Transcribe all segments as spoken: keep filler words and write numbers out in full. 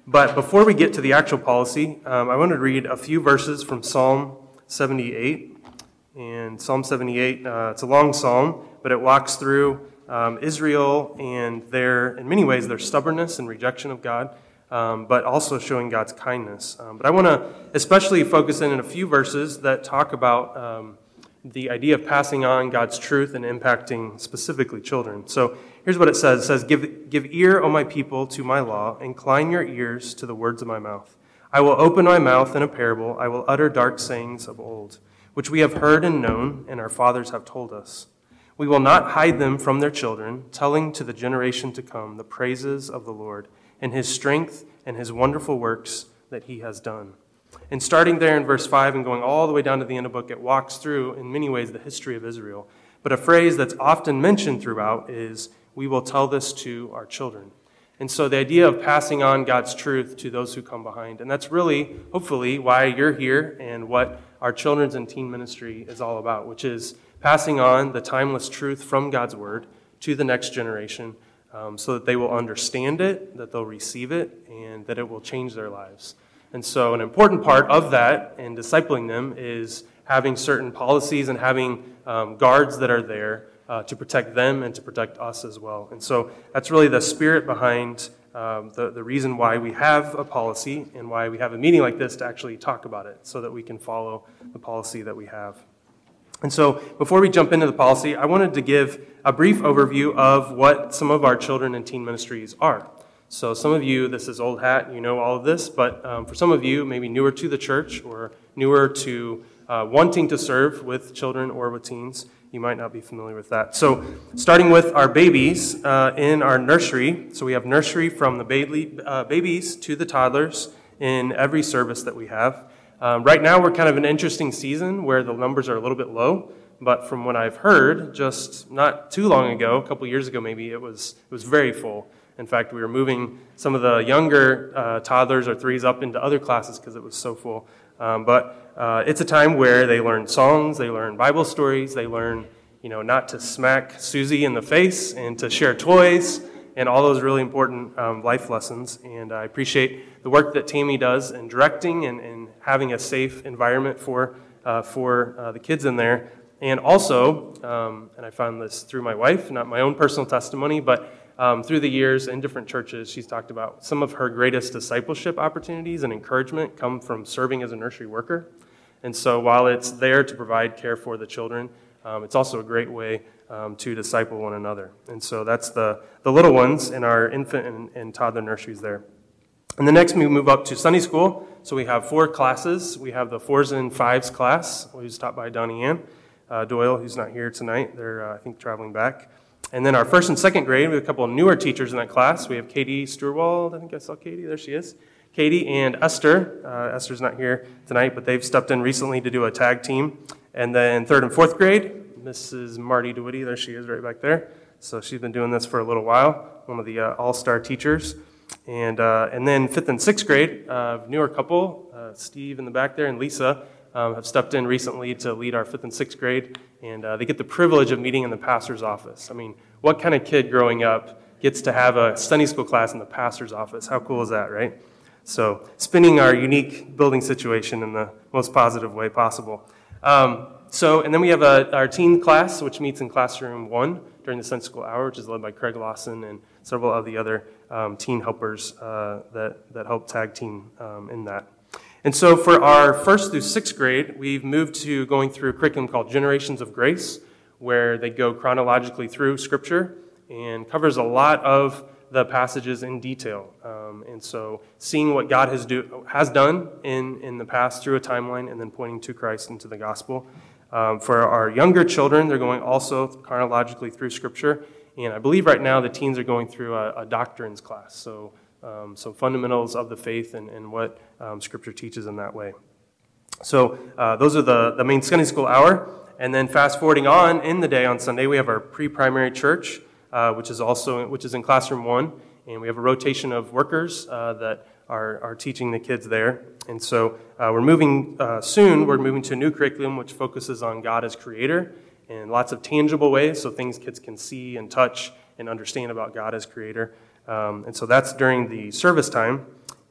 But before we get to the actual policy, um, I want to read a few verses from Psalm seventy-eight. And Psalm seventy-eight, uh, it's a long psalm, but it walks through um, Israel and their, in many ways, their stubbornness and rejection of God, um, but also showing God's kindness. Um, but I want to especially focus in on a few verses that talk about um, the idea of passing on God's truth and impacting specifically children. So here's what it says. It says, Give, give ear, O my people, to my law. Incline your ears to the words of my mouth. I will open my mouth in a parable. I will utter dark sayings of old, which we have heard and known, and our fathers have told us. We will not hide them from their children, telling to the generation to come the praises of the Lord and his strength and his wonderful works that he has done. And starting there in verse five and going all the way down to the end of the book, it walks through, in many ways, the history of Israel. But a phrase that's often mentioned throughout is, we will tell this to our children. And so the idea of passing on God's truth to those who come behind. And that's really, hopefully, why you're here and what our children's and teen ministry is all about, which is passing on the timeless truth from God's word to the next generation um, so that they will understand it, that they'll receive it, and that it will change their lives. And so an important part of that and discipling them is having certain policies and having um, guards that are there uh, to protect them and to protect us as well. And so that's really the spirit behind um, the, the reason why we have a policy and why we have a meeting like this to actually talk about it so that we can follow the policy that we have. And so before we jump into the policy, I wanted to give a brief overview of what some of our children and teen ministries are. So some of you, this is old hat, you know all of this, but um, for some of you, maybe newer to the church or newer to uh, wanting to serve with children or with teens, you might not be familiar with that. So starting with our babies uh, in our nursery, so we have nursery from the baby, uh, babies to the toddlers in every service that we have. Um, right now, we're kind of an interesting season where the numbers are a little bit low, but from what I've heard, just not too long ago, a couple years ago maybe, it was it was very full. In fact, we were moving some of the younger uh, toddlers or threes up into other classes because it was so full. Um, but uh, it's a time where they learn songs, they learn Bible stories, they learn, you know, not to smack Susie in the face and to share toys and all those really important um, life lessons. And I appreciate the work that Tammy does in directing and, and having a safe environment for uh, for uh, the kids in there. And also, um, and I found this through my wife, not my own personal testimony, but Um, through the years in different churches, she's talked about some of her greatest discipleship opportunities and encouragement come from serving as a nursery worker. And so while it's there to provide care for the children, um, it's also a great way um, to disciple one another. And so that's the, the little ones in our infant and, and toddler nurseries there. And the next we move up to Sunday school. So we have four classes. We have the fours and fives class, who's taught by Donnie Ann uh, Doyle, who's not here tonight. They're, uh, I think, traveling back. And then our first and second grade, we have a couple of newer teachers in that class. We have Katie Sturwald. I think I saw Katie. There she is. Katie and Esther. Uh, Esther's not here tonight, but they've stepped in recently to do a tag team. And then third and fourth grade, Missus Marty DeWitty. There she is right back there. So she's been doing this for a little while, one of the uh, all-star teachers. And uh, and then fifth and sixth grade, uh, newer couple, uh, Steve in the back there and Lisa, Um, have stepped in recently to lead our fifth and sixth grade, and uh, they get the privilege of meeting in the pastor's office. I mean, what kind of kid growing up gets to have a Sunday school class in the pastor's office? How cool is that, right? So, spinning our unique building situation in the most positive way possible. Um, so, and then we have a, our teen class, which meets in classroom one during the Sunday school hour, which is led by Craig Lawson and several of the other um, teen helpers uh, that, that help tag team um, in that. And so for our first through sixth grade, we've moved to going through a curriculum called Generations of Grace, where they go chronologically through Scripture and covers a lot of the passages in detail. Um, and so seeing what God has do has done in, in the past through a timeline and then pointing to Christ and to the gospel. Um, for our younger children, they're going also chronologically through Scripture. And I believe right now the teens are going through a, a doctrines class. So Um, some fundamentals of the faith and, and what um, Scripture teaches in that way. So uh, those are the, the main Sunday school hour. And then fast forwarding on in the day on Sunday, we have our pre-primary church, uh, which is also which is in classroom one, and we have a rotation of workers uh, that are, are teaching the kids there. And so uh, we're moving uh, soon. We're moving to a new curriculum which focuses on God as Creator in lots of tangible ways, so things kids can see and touch and understand about God as Creator. Um, and so that's during the service time.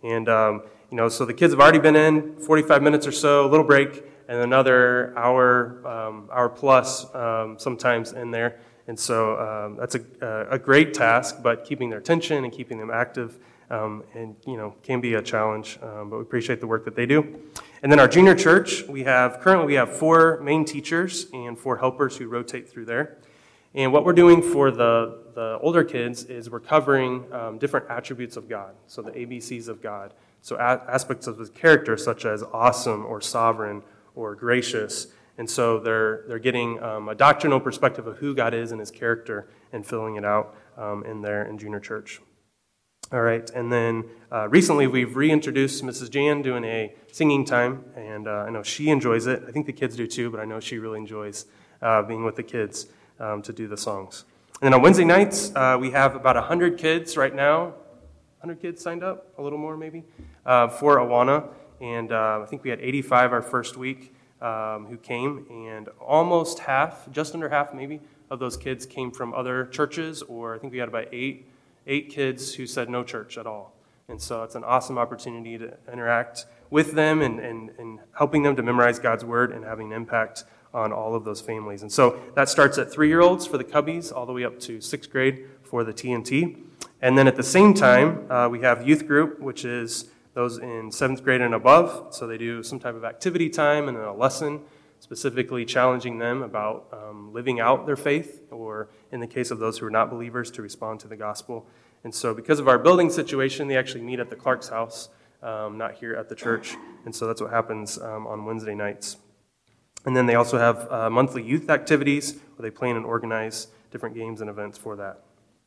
And, um, you know, so the kids have already been in forty-five minutes or so, a little break, and another hour, um, hour plus um, sometimes in there. And so um, that's a, a great task, but keeping their attention and keeping them active um, and, you know, can be a challenge, um, but we appreciate the work that they do. And then our junior church, we have, currently we have four main teachers and four helpers who rotate through there. And what we're doing for the, the older kids is we're covering um, different attributes of God, so the A B Cs of God. So a- aspects of his character such as awesome or sovereign or gracious. And so they're they're getting um, a doctrinal perspective of who God is and his character and filling it out um, in there in junior church. All right, and then uh, recently we've reintroduced Missus Jan doing a singing time, and uh, I know she enjoys it. I think the kids do too, but I know she really enjoys uh, being with the kids um, to do the songs. And then on Wednesday nights, uh, we have about one hundred kids right now, one hundred kids signed up, a little more maybe, uh, for Awana, and uh, I think we had eighty-five our first week. Um, who came, and almost half, just under half maybe, of those kids came from other churches, or I think we had about eight eight kids who said no church at all. And so it's an awesome opportunity to interact with them and, and, and helping them to memorize God's Word and having an impact on all of those families. And so that starts at three-year-olds for the Cubbies, all the way up to sixth grade for the T N T. And then at the same time, uh, we have youth group, which is those in seventh grade and above, so they do some type of activity time and then a lesson, specifically challenging them about um, living out their faith, or in the case of those who are not believers, to respond to the gospel. And so because of our building situation, they actually meet at the Clark's house, um, not here at the church, and so that's what happens um, on Wednesday nights. And then they also have uh, monthly youth activities where they plan and organize different games and events for that.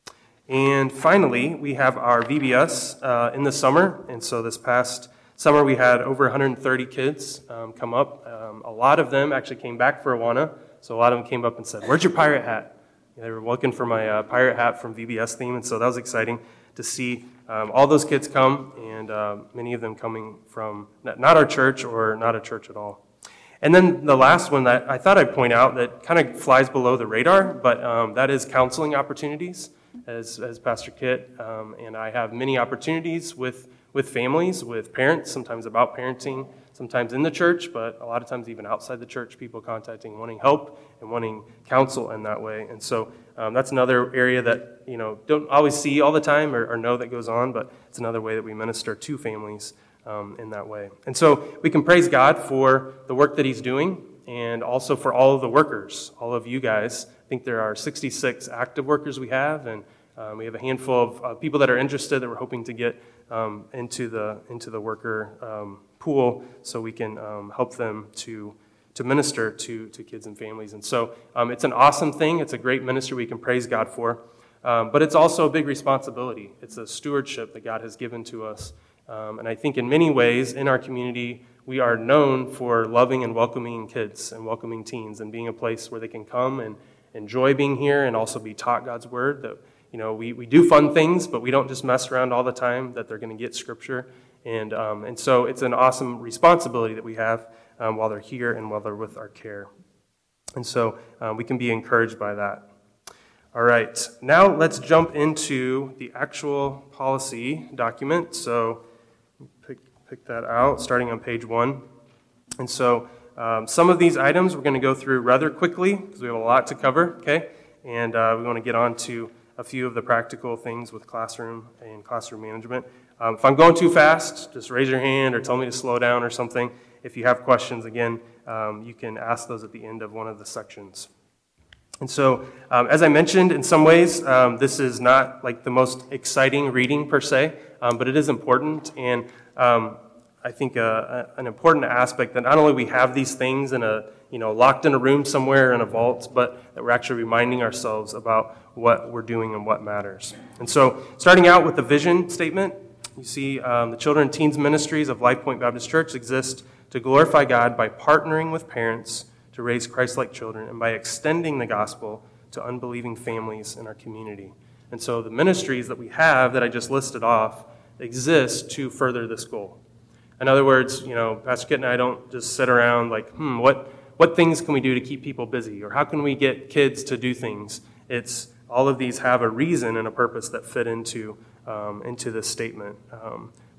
And finally, we have our V B S uh, in the summer. And so this past summer, we had over one hundred thirty kids um, come up. Um, a lot of them actually came back for Awana. So a lot of them came up and said, "Where's your pirate hat?" They were looking for my uh, pirate hat from V B S theme. And so that was exciting to see um, all those kids come, and uh, many of them coming from not our church or not a church at all. And then the last one that I thought I'd point out that kind of flies below the radar, but um, that is counseling opportunities. As, as Pastor Kit um, and I have many opportunities with, with families, with parents, sometimes about parenting, sometimes in the church, but a lot of times even outside the church, people contacting, wanting help and wanting counsel in that way. And so um, that's another area that, you know, don't always see all the time or, or know that goes on, but it's another way that we minister to families um, in that way. And so we can praise God for the work that he's doing, and also for all of the workers, all of you guys. I think there are sixty-six active workers we have, and um, we have a handful of uh, people that are interested that we're hoping to get um, into the into the worker um, pool, so we can um, help them to to minister to to kids and families. And so um, it's an awesome thing. It's a great ministry we can praise God for, um, but it's also a big responsibility. It's a stewardship that God has given to us, um, and I think in many ways in our community, we are known for loving and welcoming kids and welcoming teens and being a place where they can come and enjoy being here and also be taught God's Word. That, you know, we, we do fun things, but we don't just mess around all the time, that they're going to get Scripture. And um, and so it's an awesome responsibility that we have um, while they're here and while they're with our care. And so um, we can be encouraged by that. All right, now let's jump into the actual policy document. So pick, pick that out, starting on page one. And so um, some of these items we're going to go through rather quickly because we have a lot to cover, okay? And uh, we want to get on to a few of the practical things with classroom and classroom management. Um, if I'm going too fast, just raise your hand or tell me to slow down or something. If you have questions, again, um, you can ask those at the end of one of the sections. And so, um, as I mentioned, in some ways, um, this is not like the most exciting reading per se, um, but it is important. And um, I think uh, an important aspect that not only we have these things in a, you know, locked in a room somewhere in a vault, but that we're actually reminding ourselves about what we're doing and what matters. And so, starting out with the vision statement, you see um, the Children and Teens Ministries of Life Point Baptist Church exist to glorify God by partnering with parents to raise Christ-like children and by extending the gospel to unbelieving families in our community. And so the ministries that we have that I just listed off exist to further this goal. In other words, you know, Pastor Kit and I don't just sit around like, hmm, what what things can we do to keep people busy? Or how can we get kids to do things? It's all of these have a reason and a purpose that fit into um, into this statement. Um,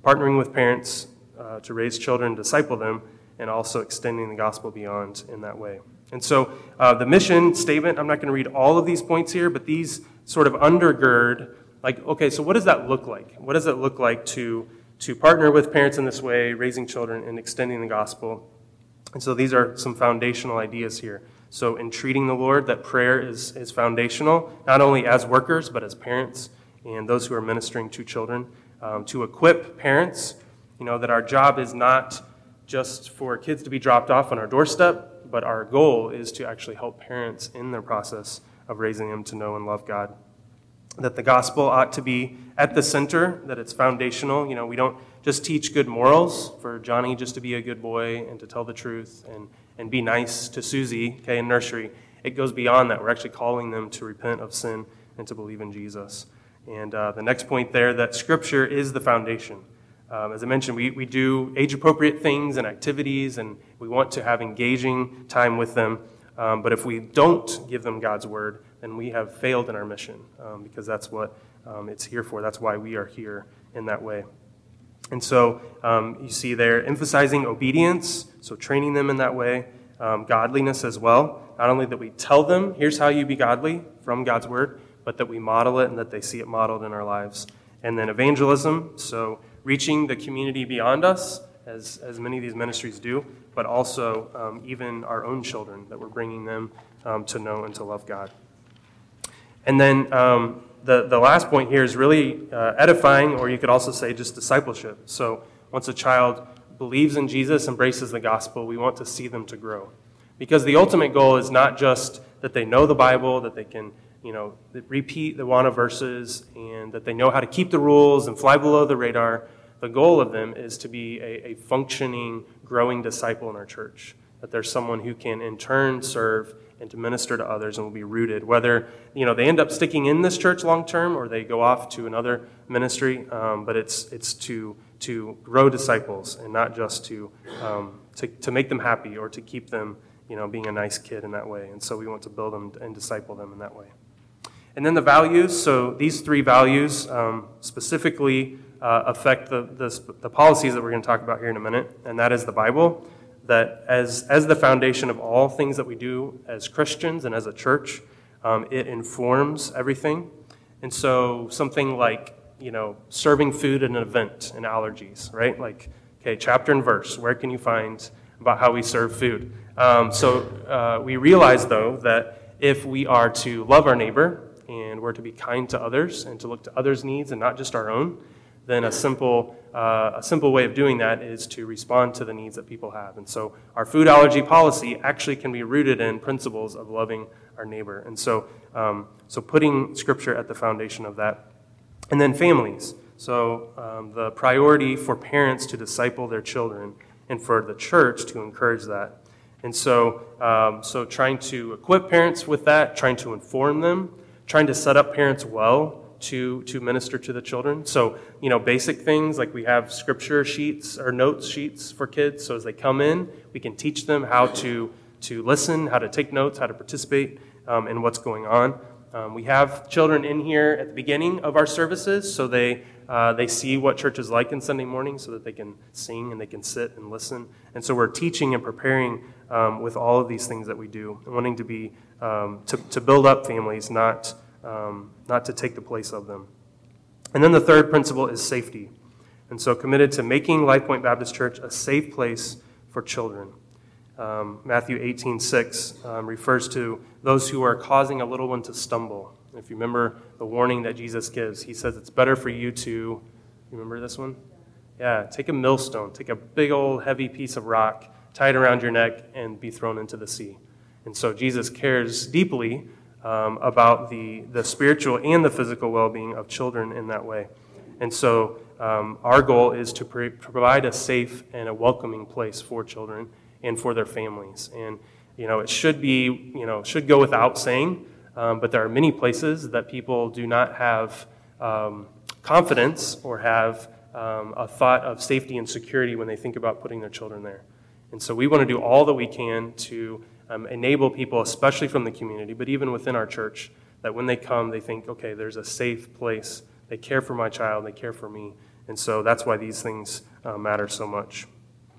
partnering with parents uh, to raise children, disciple them, and also extending the gospel beyond in that way. And so uh, the mission statement, I'm not going to read all of these points here, but these sort of undergird, like, okay, so what does that look like? What does it look like to, to partner with parents in this way, raising children and extending the gospel? And so these are some foundational ideas here. So in treating the Lord, that prayer is, is foundational, not only as workers, but as parents and those who are ministering to children. Um, to equip parents, you know, that our job is not just for kids to be dropped off on our doorstep, but our goal is to actually help parents in their process of raising them to know and love God. That the gospel ought to be at the center, that it's foundational. You know, we don't just teach good morals for Johnny just to be a good boy and to tell the truth and, and be nice to Susie, okay, in nursery. It goes beyond that. We're actually calling them to repent of sin and to believe in Jesus. And uh, the next point there, that Scripture is the foundation. Um, as I mentioned, we, we do age-appropriate things and activities, and we want to have engaging time with them. Um, but if we don't give them God's Word, then we have failed in our mission, um, because that's what um, it's here for. That's why we are here in that way. And so um, you see there, emphasizing obedience, so training them in that way, um, godliness as well. Not only that we tell them, here's how you be godly from God's Word, but that we model it and that they see it modeled in our lives. And then evangelism, so reaching the community beyond us, as, as many of these ministries do, but also um, even our own children, that we're bringing them um, to know and to love God. And then um, the, the last point here is really uh, edifying, or you could also say just discipleship. So once a child believes in Jesus, embraces the gospel, we want to see them to grow. Because the ultimate goal is not just that they know the Bible, that they can you know, repeat the Awana verses, and that they know how to keep the rules and fly below the radar. The goal of them is to be a, a functioning, growing disciple in our church. That there's someone who can in turn serve and to minister to others and will be rooted. Whether, you know, they end up sticking in this church long term or they go off to another ministry, um, but it's it's to to grow disciples and not just to, um, to to make them happy or to keep them, you know, being a nice kid in that way. And so we want to build them and disciple them in that way. And then the values, so these three values um, specifically uh, affect the, the the policies that we're going to talk about here in a minute, and that is the Bible, that as, as the foundation of all things that we do as Christians and as a church, um, it informs everything. And so something like, you know, serving food at an event and allergies, right? Like, okay, chapter and verse, where can you find about how we serve food? Um, so uh, we realize, though, that if we are to love our neighbor, and we're to be kind to others and to look to others' needs and not just our own, then a simple uh, a simple way of doing that is to respond to the needs that people have. And so our food allergy policy actually can be rooted in principles of loving our neighbor. And so um, so putting Scripture at the foundation of that. And then families. So um, the priority for parents to disciple their children and for the church to encourage that. And so um, so trying to equip parents with that, trying to inform them, trying to set up parents well to, to minister to the children. So, you know, basic things like we have scripture sheets or notes sheets for kids. So as they come in, we can teach them how to, to listen, how to take notes, how to participate um, in what's going on. Um, we have children in here at the beginning of our services, so they uh, they see what church is like in Sunday morning so that they can sing and they can sit and listen. And so we're teaching and preparing um, with all of these things that we do, wanting to be um, to, to build up families, not um, not to take the place of them. And then the third principle is safety. And so committed to making Life Point Baptist Church a safe place for children. Um, Matthew eighteen six um, refers to those who are causing a little one to stumble. If you remember the warning that Jesus gives, he says it's better for you to, you remember this one? Yeah, take a millstone, take a big old heavy piece of rock, tie it around your neck, and be thrown into the sea. And so Jesus cares deeply um, about the, the spiritual and the physical well-being of children in that way. And so um, our goal is to pre- provide a safe and a welcoming place for children and for their families. And, you know, it should be, you know, should go without saying, um, but there are many places that people do not have um, confidence or have um, a thought of safety and security when they think about putting their children there. And so we want to do all that we can to um, enable people, especially from the community, but even within our church, that when they come, they think, okay, there's a safe place. They care for my child, they care for me, And so that's why these things uh, matter so much.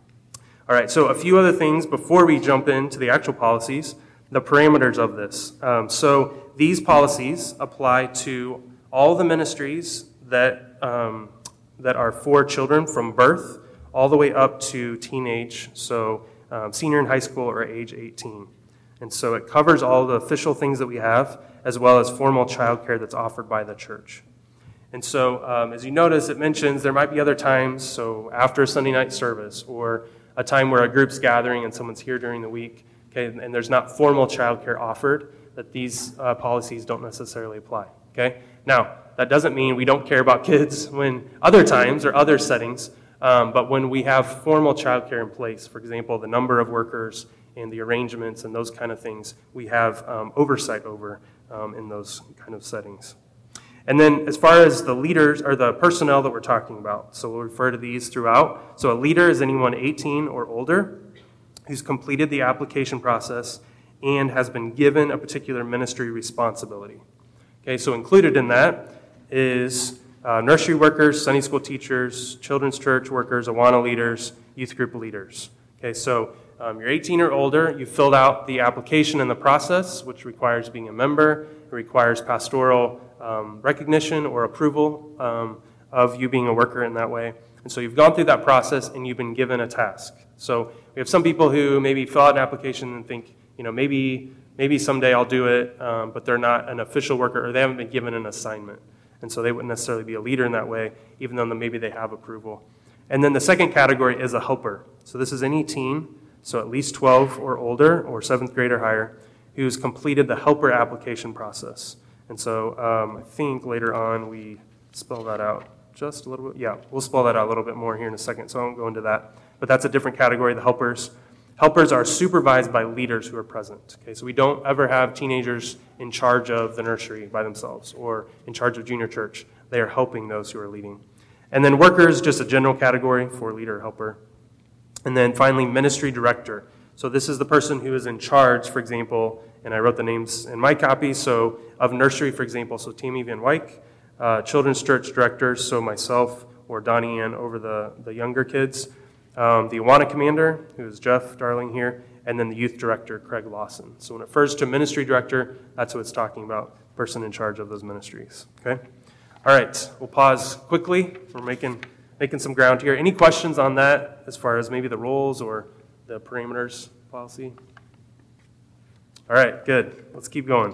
All right, so a few other things before we jump into the actual policies, the parameters of this. Um, so these policies apply to all the ministries that um, that are for children from birth all the way up to teenage, so um, senior in high school or age eighteen. And so it covers all the official things that we have, as well as formal childcare that's offered by the church. And so, um, as you notice, it mentions there might be other times, so after a Sunday night service, or a time where a group's gathering and someone's here during the week, okay, and there's not formal childcare offered, that these uh, policies don't necessarily apply, okay? Now, that doesn't mean we don't care about kids when other times or other settings, um, but when we have formal childcare in place, for example, the number of workers and the arrangements and those kind of things, we have um, oversight over um, in those kind of settings. And then as far as the leaders or the personnel that we're talking about, so we'll refer to these throughout. So a leader is anyone eighteen or older who's completed the application process and has been given a particular ministry responsibility. Okay, so included in that is uh, nursery workers, Sunday school teachers, children's church workers, Awana leaders, youth group leaders. Okay, so um, you're eighteen or older, you filled out the application and the process, which requires being a member, it requires pastoral um, recognition or approval um, of you being a worker in that way. And so you've gone through that process and you've been given a task. So we have some people who maybe fill out an application and think, you know, maybe maybe someday I'll do it, um, but they're not an official worker or they haven't been given an assignment. And so they wouldn't necessarily be a leader in that way, even though maybe they have approval. And then the second category is a helper. So this is any teen, so at least twelve or older, or seventh grade or higher, who's completed the helper application process. And so um, I think later on we spell that out just a little bit. Yeah, we'll spell that out a little bit more here in a second, so I won't go into that. But that's a different category, the helpers. Helpers are supervised by leaders who are present. Okay, so we don't ever have teenagers in charge of the nursery by themselves or in charge of junior church. They are helping those who are leading. And then workers, just a general category for leader, helper. And then finally, ministry director. So this is the person who is in charge, for example, and I wrote the names in my copy, so of nursery, for example, so Tammy Van Wyk, uh, children's church directors, so myself or Donnie Ann over the, the younger kids, um, the Awana commander, who is Jeff Darling here, and then the youth director, Craig Lawson. So when it refers to ministry director, that's what it's talking about, person in charge of those ministries, okay? All right, we'll pause quickly. We're making making some ground here. Any questions on that as far as maybe the roles or the parameters policy? All right, good. Let's keep going.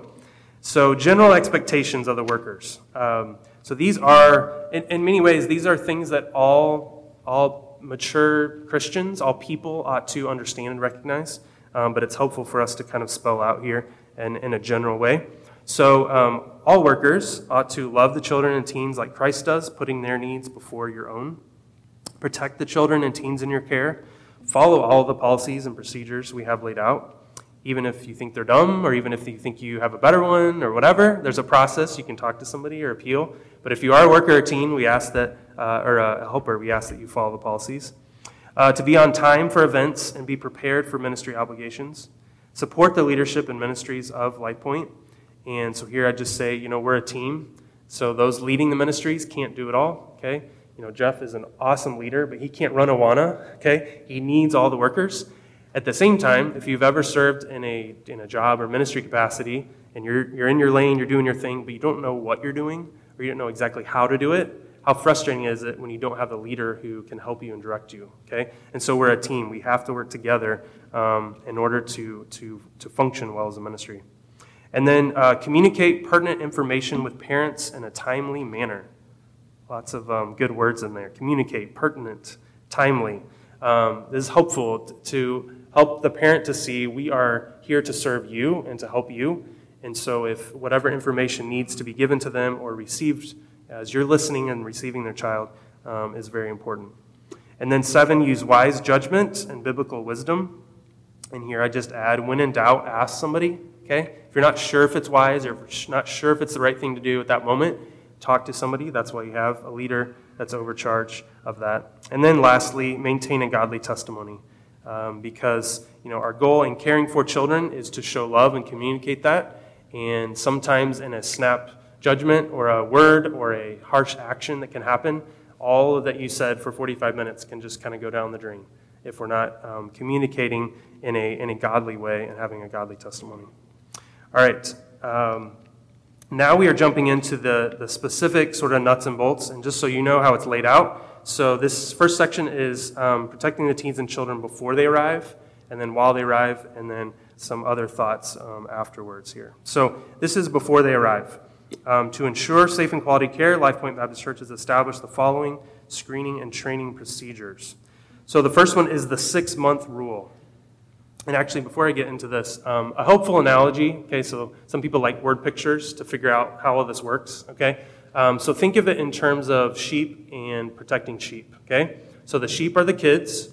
So general expectations of the workers. Um, so these are, in, in many ways, these are things that all all mature Christians, all people ought to understand and recognize, um, but it's helpful for us to kind of spell out here in, in a general way. So um, all workers ought to love the children and teens like Christ does, putting their needs before your own. Protect the children and teens in your care. Follow all the policies and procedures we have laid out. Even if you think they're dumb, or even if you think you have a better one, or whatever, there's a process. You can talk to somebody or appeal. But if you are a worker or a teen, we ask that, uh, or a helper, we ask that you follow the policies. Uh, to be on time for events and be prepared for ministry obligations. Support the leadership and ministries of LifePoint. And so here I just say, you know, we're a team. So those leading the ministries can't do it all, okay? You know, Jeff is an awesome leader, but he can't run Awana, okay? He needs all the workers. At the same time, if you've ever served in a in a job or ministry capacity, and you're you're in your lane, you're doing your thing, but you don't know what you're doing, or you don't know exactly how to do it, how frustrating is it when you don't have a leader who can help you and direct you, okay? And so we're a team. We have to work together um, in order to, to, to function well as a ministry. And then uh, communicate pertinent information with parents in a timely manner. Lots of um, good words in there. Communicate, pertinent, timely. Um, this is helpful t- to help the parent to see we are here to serve you and to help you. And so if whatever information needs to be given to them or received as you're listening and receiving their child um, is very important. And then seven, use wise judgment and biblical wisdom. And here I just add, when in doubt, ask somebody. Okay? If you're not sure if it's wise or if you're not sure if it's the right thing to do at that moment, talk to somebody. That's why you have a leader that's overcharged of that. And then lastly, maintain a godly testimony. Um, because, you know, our goal in caring for children is to show love and communicate that. And sometimes in a snap judgment or a word or a harsh action that can happen, all that you said for forty-five minutes can just kind of go down the drain if we're not um, communicating in a, in a godly way and having a godly testimony. All right. Um, now we are jumping into the, the specific sort of nuts and bolts, and just so you know how it's laid out. So this first section is um, protecting the teens and children before they arrive, and then while they arrive, and then some other thoughts um, afterwards here. So this is before they arrive. Um, to ensure safe and quality care, LifePoint Baptist Church has established the following screening and training procedures. So the first one is the six-month rule. And actually, before I get into this, um, a helpful analogy, okay, so some people like word pictures to figure out how all this works, okay? Um, so think of it in terms of sheep and protecting sheep, okay? So the sheep are the kids,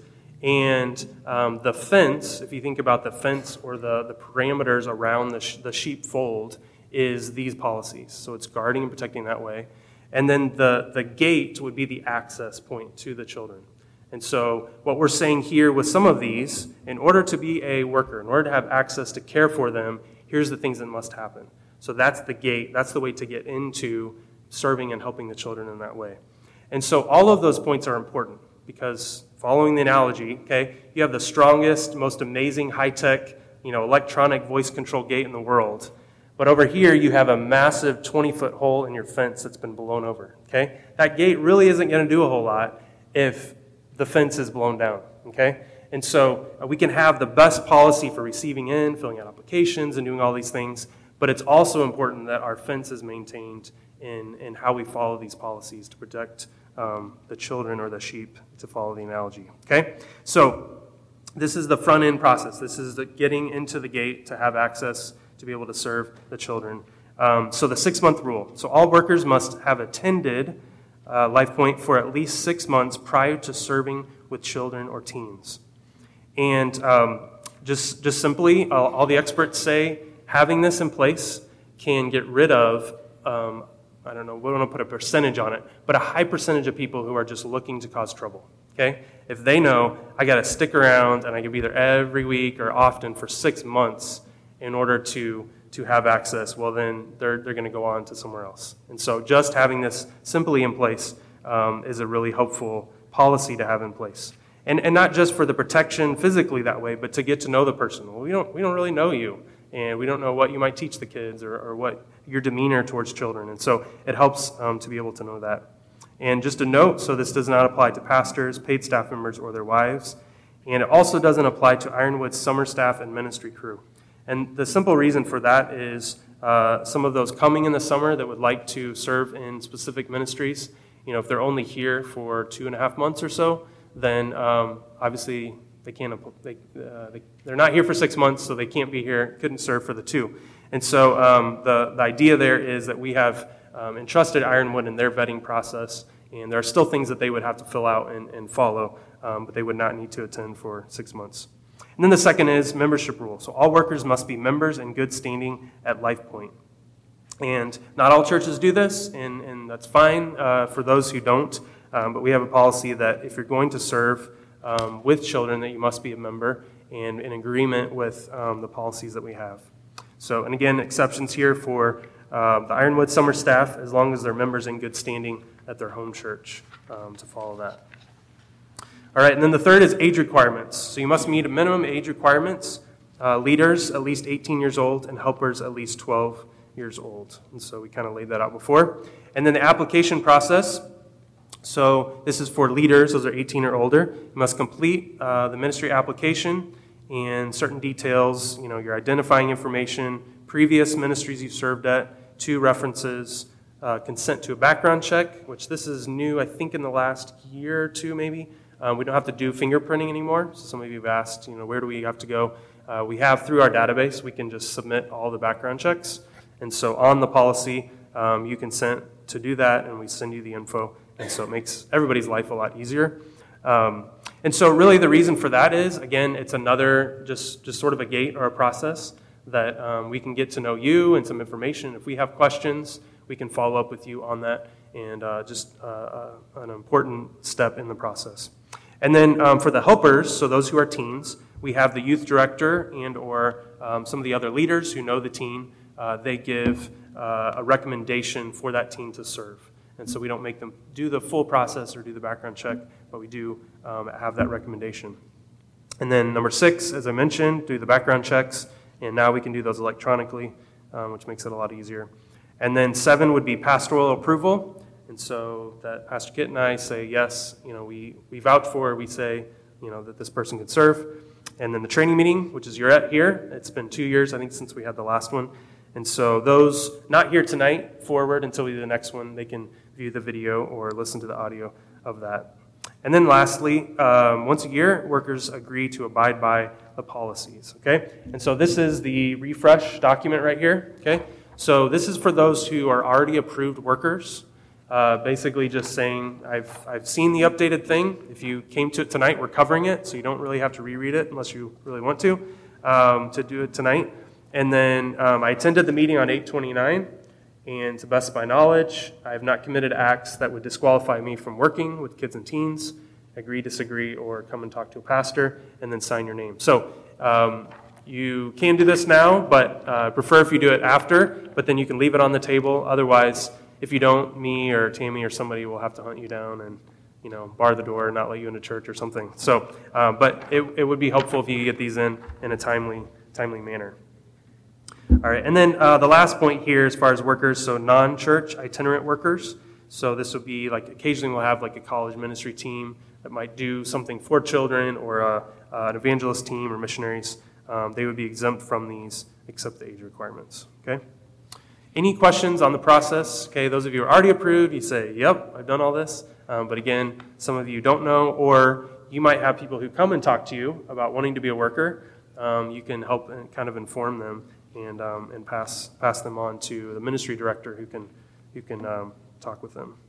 and um, the fence, if you think about the fence or the, the parameters around the, sh- the sheep fold, is these policies. So it's guarding and protecting that way. And then the, the gate would be the access point to the children. And so what we're saying here with some of these, in order to be a worker, in order to have access to care for them, here's the things that must happen. So that's the gate. That's the way to get into serving and helping the children in that way. And so all of those points are important because following the analogy, okay, you have the strongest, most amazing, high-tech, you know, electronic voice control gate in the world. But over here, you have a massive twenty-foot hole in your fence that's been blown over, okay? That gate really isn't going to do a whole lot if the fence is blown down, okay? And so uh, we can have the best policy for receiving in, filling out applications, and doing all these things, but it's also important that our fence is maintained in, in how we follow these policies to protect um, the children or the sheep, to follow the analogy, okay? So this is the front-end process. This is the getting into the gate to have access to be able to serve the children. Um, so the six-month rule. So all workers must have attended Uh, LifePoint for at least six months prior to serving with children or teens. And um, just just simply, all, all the experts say having this in place can get rid of, um, I don't know, we don't want to put a percentage on it, but a high percentage of people who are just looking to cause trouble. Okay? If they know, I got to stick around and I can be there every week or often for six months in order to to have access, well then they're they're going to go on to somewhere else. And so just having this simply in place um, is a really helpful policy to have in place. And and not just for the protection physically that way, but to get to know the person. Well, we don't we don't really know you, and we don't know what you might teach the kids or, or what your demeanor towards children. And so it helps um, to be able to know that. And just a note, so this does not apply to pastors, paid staff members, or their wives. And it also doesn't apply to Ironwood's summer staff and ministry crew. And the simple reason for that is uh, some of those coming in the summer that would like to serve in specific ministries, you know, if they're only here for two and a half months or so, then um, obviously they can't, they, uh, they, they're not here for six months, so they can't be here, couldn't serve for the two. And so um, the, the idea there is that we have um, entrusted Ironwood in their vetting process, and there are still things that they would have to fill out and, and follow, um, but they would not need to attend for six months. And then the second is membership rule. So all workers must be members in good standing at LifePoint. And not all churches do this, and, and that's fine uh, for those who don't. Um, but we have a policy that if you're going to serve um, with children, that you must be a member and in agreement with um, the policies that we have. So, and again, exceptions here for uh, the Ironwood summer staff, as long as they're members in good standing at their home church um, to follow that. All right, and then the third is age requirements. So you must meet a minimum age requirements. Uh, leaders, at least eighteen years old, and helpers, at least twelve years old. And so we kind of laid that out before. And then the application process. So this is for leaders, those are eighteen or older. You must complete uh, the ministry application and certain details, you know, your identifying information, previous ministries you served at, two references, uh, consent to a background check, which this is new, I think, in the last year or two maybe. Um, we don't have to do fingerprinting anymore. So some of you have asked, you know, where do we have to go? Uh, we have through our database, we can just submit all the background checks. And so on the policy, um, you consent to do that, and we send you the info. And so it makes everybody's life a lot easier. Um, and so really the reason for that is, again, it's another just, just sort of a gate or a process that um, we can get to know you and some information. If we have questions, we can follow up with you on that, and uh, just uh, uh, an important step in the process. And then um, for the helpers, so those who are teens, we have the youth director and or um, some of the other leaders who know the teen. Uh, they give uh, a recommendation for that teen to serve. And so we don't make them do the full process or do the background check, but we do um, have that recommendation. And then number six, as I mentioned, do the background checks, and now we can do those electronically, um, which makes it a lot easier. And then seven would be pastoral approval, and so that Pastor Kit and I say, yes, you know, we, we vouch for, we say, you know, that this person could serve. And then the training meeting, which is you're at here, it's been two years, I think, since we had the last one. And so those not here tonight, forward until we do the next one, they can view the video or listen to the audio of that. And then lastly, um, once a year, workers agree to abide by the policies, okay? And so this is the refresh document right here, okay? So this is for those who are already approved workers, uh, basically just saying, I've I've seen the updated thing. If you came to it tonight, we're covering it, so you don't really have to reread it unless you really want to, um, to do it tonight. And then um, I attended the meeting on eight twenty-nine, and to the best of my knowledge, I have not committed acts that would disqualify me from working with kids and teens. Agree, disagree, or come and talk to a pastor, and then sign your name. So um, you can do this now, but I uh, prefer if you do it after, but then you can leave it on the table. Otherwise, if you don't, me or Tammy or somebody will have to hunt you down and, you know, bar the door, not let you into church or something. So, uh, but it, it would be helpful if you get these in in a timely, timely manner. All right, and then uh, the last point here as far as workers, so non-church itinerant workers. So this would be like occasionally we'll have like a college ministry team that might do something for children or a, uh, an evangelist team or missionaries. Um, they would be exempt from these except the age requirements, okay? Any questions on the process? Okay, those of you who are already approved, you say, yep, I've done all this. Um, but again, some of you don't know, or you might have people who come and talk to you about wanting to be a worker. Um, you can help and kind of inform them and um, and pass pass them on to the ministry director who can who can um, talk with them.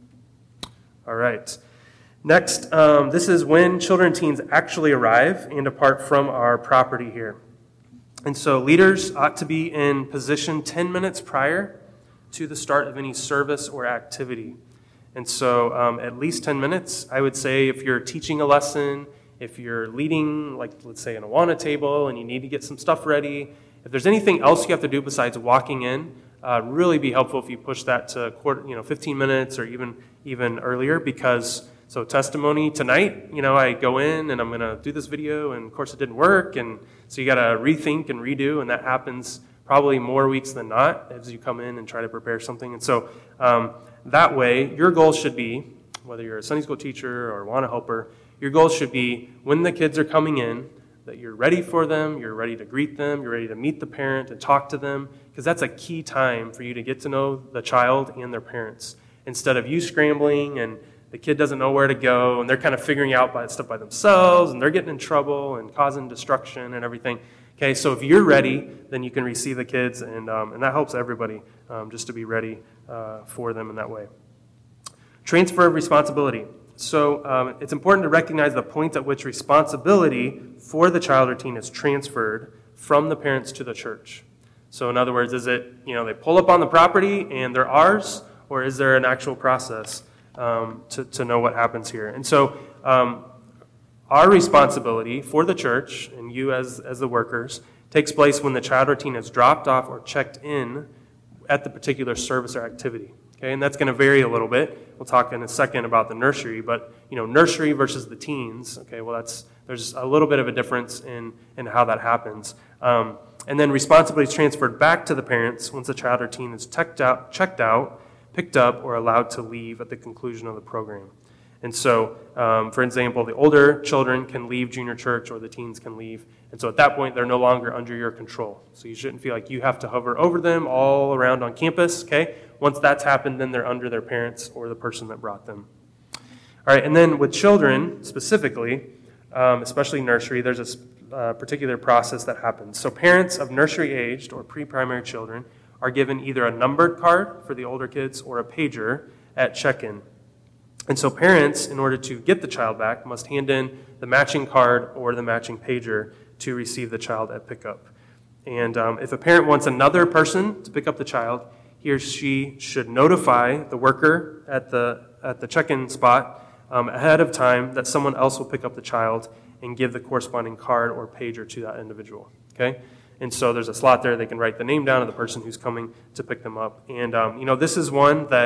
All right. Next, um, this is when children and teens actually arrive and depart from our property here. And so leaders ought to be in position ten minutes prior to the start of any service or activity. And so um, at least ten minutes, I would say if you're teaching a lesson, if you're leading, like let's say an Awana table and you need to get some stuff ready, if there's anything else you have to do besides walking in, uh, really be helpful if you push that to quarter, you know, fifteen minutes or even even earlier, because so testimony tonight, you know, I go in and I'm going to do this video, and of course it didn't work, and so you got to rethink and redo, and that happens probably more weeks than not as you come in and try to prepare something. And so um, that way, your goal should be, whether you're a Sunday school teacher or Awana helper, your goal should be when the kids are coming in, that you're ready for them, you're ready to greet them, you're ready to meet the parent and talk to them, because that's a key time for you to get to know the child and their parents. Instead of you scrambling and the kid doesn't know where to go, and they're kind of figuring out by stuff by themselves, and they're getting in trouble and causing destruction and everything. Okay, so if you're ready, then you can receive the kids, and um, and that helps everybody um, just to be ready uh, for them in that way. Transfer of responsibility. So um, it's important to recognize the point at which responsibility for the child or teen is transferred from the parents to the church. So in other words, is it, you know, they pull up on the property and they're ours, or is there an actual process um, to, to know what happens here? And so um, our responsibility for the church, and you as, as the workers, takes place when the child or teen is dropped off or checked in at the particular service or activity. Okay, and that's going to vary a little bit. We'll talk in a second about the nursery, but you know, nursery versus the teens. Okay, well, that's there's a little bit of a difference in in how that happens. Um, and then responsibility is transferred back to the parents once the child or teen is checked out, checked out, picked up, or allowed to leave at the conclusion of the program. And so, um, for example, the older children can leave junior church, or the teens can leave. And so at that point, they're no longer under your control. So you shouldn't feel like you have to hover over them all around on campus, okay? Once that's happened, then they're under their parents or the person that brought them. All right, and then with children specifically, um, especially nursery, there's a uh, particular process that happens. So parents of nursery-aged or pre-primary children are given either a numbered card for the older kids or a pager at check-in. And so parents, in order to get the child back, must hand in the matching card or the matching pager to receive the child at pickup. And um, if a parent wants another person to pick up the child, he or she should notify the worker at the at the check-in spot um, ahead of time that someone else will pick up the child and give the corresponding card or pager to that individual. Okay? And so there's a slot there. They can write the name down of the person who's coming to pick them up. And, um, you know, this is one that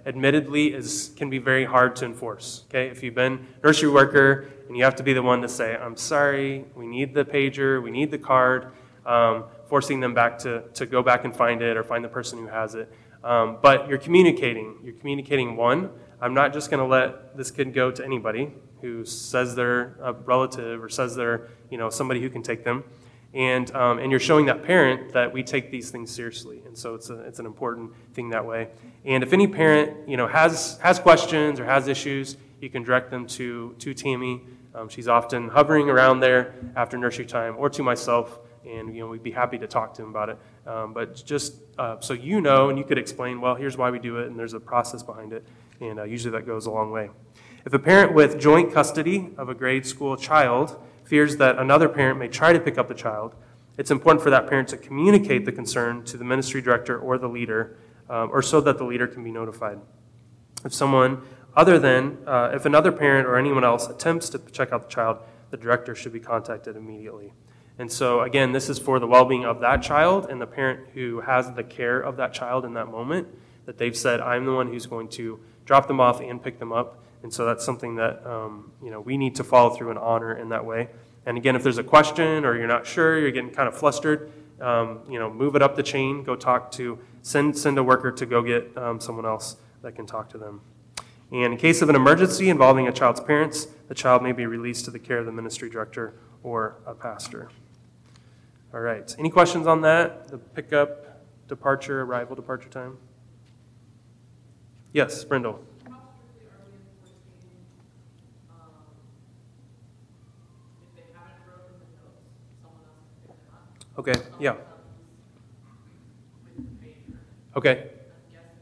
admittedly is can be very hard to enforce. Okay, if you've been a nursery worker and you have to be the one to say, I'm sorry, we need the pager, we need the card, um, forcing them back to, to go back and find it or find the person who has it. Um, but you're communicating. You're communicating, one, I'm not just going to let this kid go to anybody who says they're a relative or says they're, you know, somebody who can take them. And um, and you're showing that parent that we take these things seriously. And so it's a, it's an important thing that way. And if any parent, you know, has has questions or has issues, you can direct them to, to Tammy. Um, she's often hovering around there after nursery time, or to myself. And, you know, we'd be happy to talk to him about it. Um, but just uh, so you know, and you could explain, well, here's why we do it, and there's a process behind it. And uh, usually that goes a long way. If a parent with joint custody of a grade school child fears that another parent may try to pick up the child, it's important for that parent to communicate the concern to the ministry director or the leader, um, or so that the leader can be notified. If someone other than, uh, if another parent or anyone else attempts to check out the child, the director should be contacted immediately. And so, again, this is for the well-being of that child and the parent who has the care of that child in that moment, that they've said, I'm the one who's going to drop them off and pick them up. And so that's something that um, you know we need to follow through and honor in that way. And again, if there's a question or you're not sure, you're getting kind of flustered, um, you know, move it up the chain, go talk to, send send a worker to go get um, someone else that can talk to them. And in case of an emergency involving a child's parents, the child may be released to the care of the ministry director or a pastor. All right. Any questions on that? The pickup, departure, arrival, departure time? Yes, Brindle. How strictly are we enforcing um, if they haven't broken the notes, someone else can pick them up? Okay, Someone yeah. With the pager. Okay. I'm guessing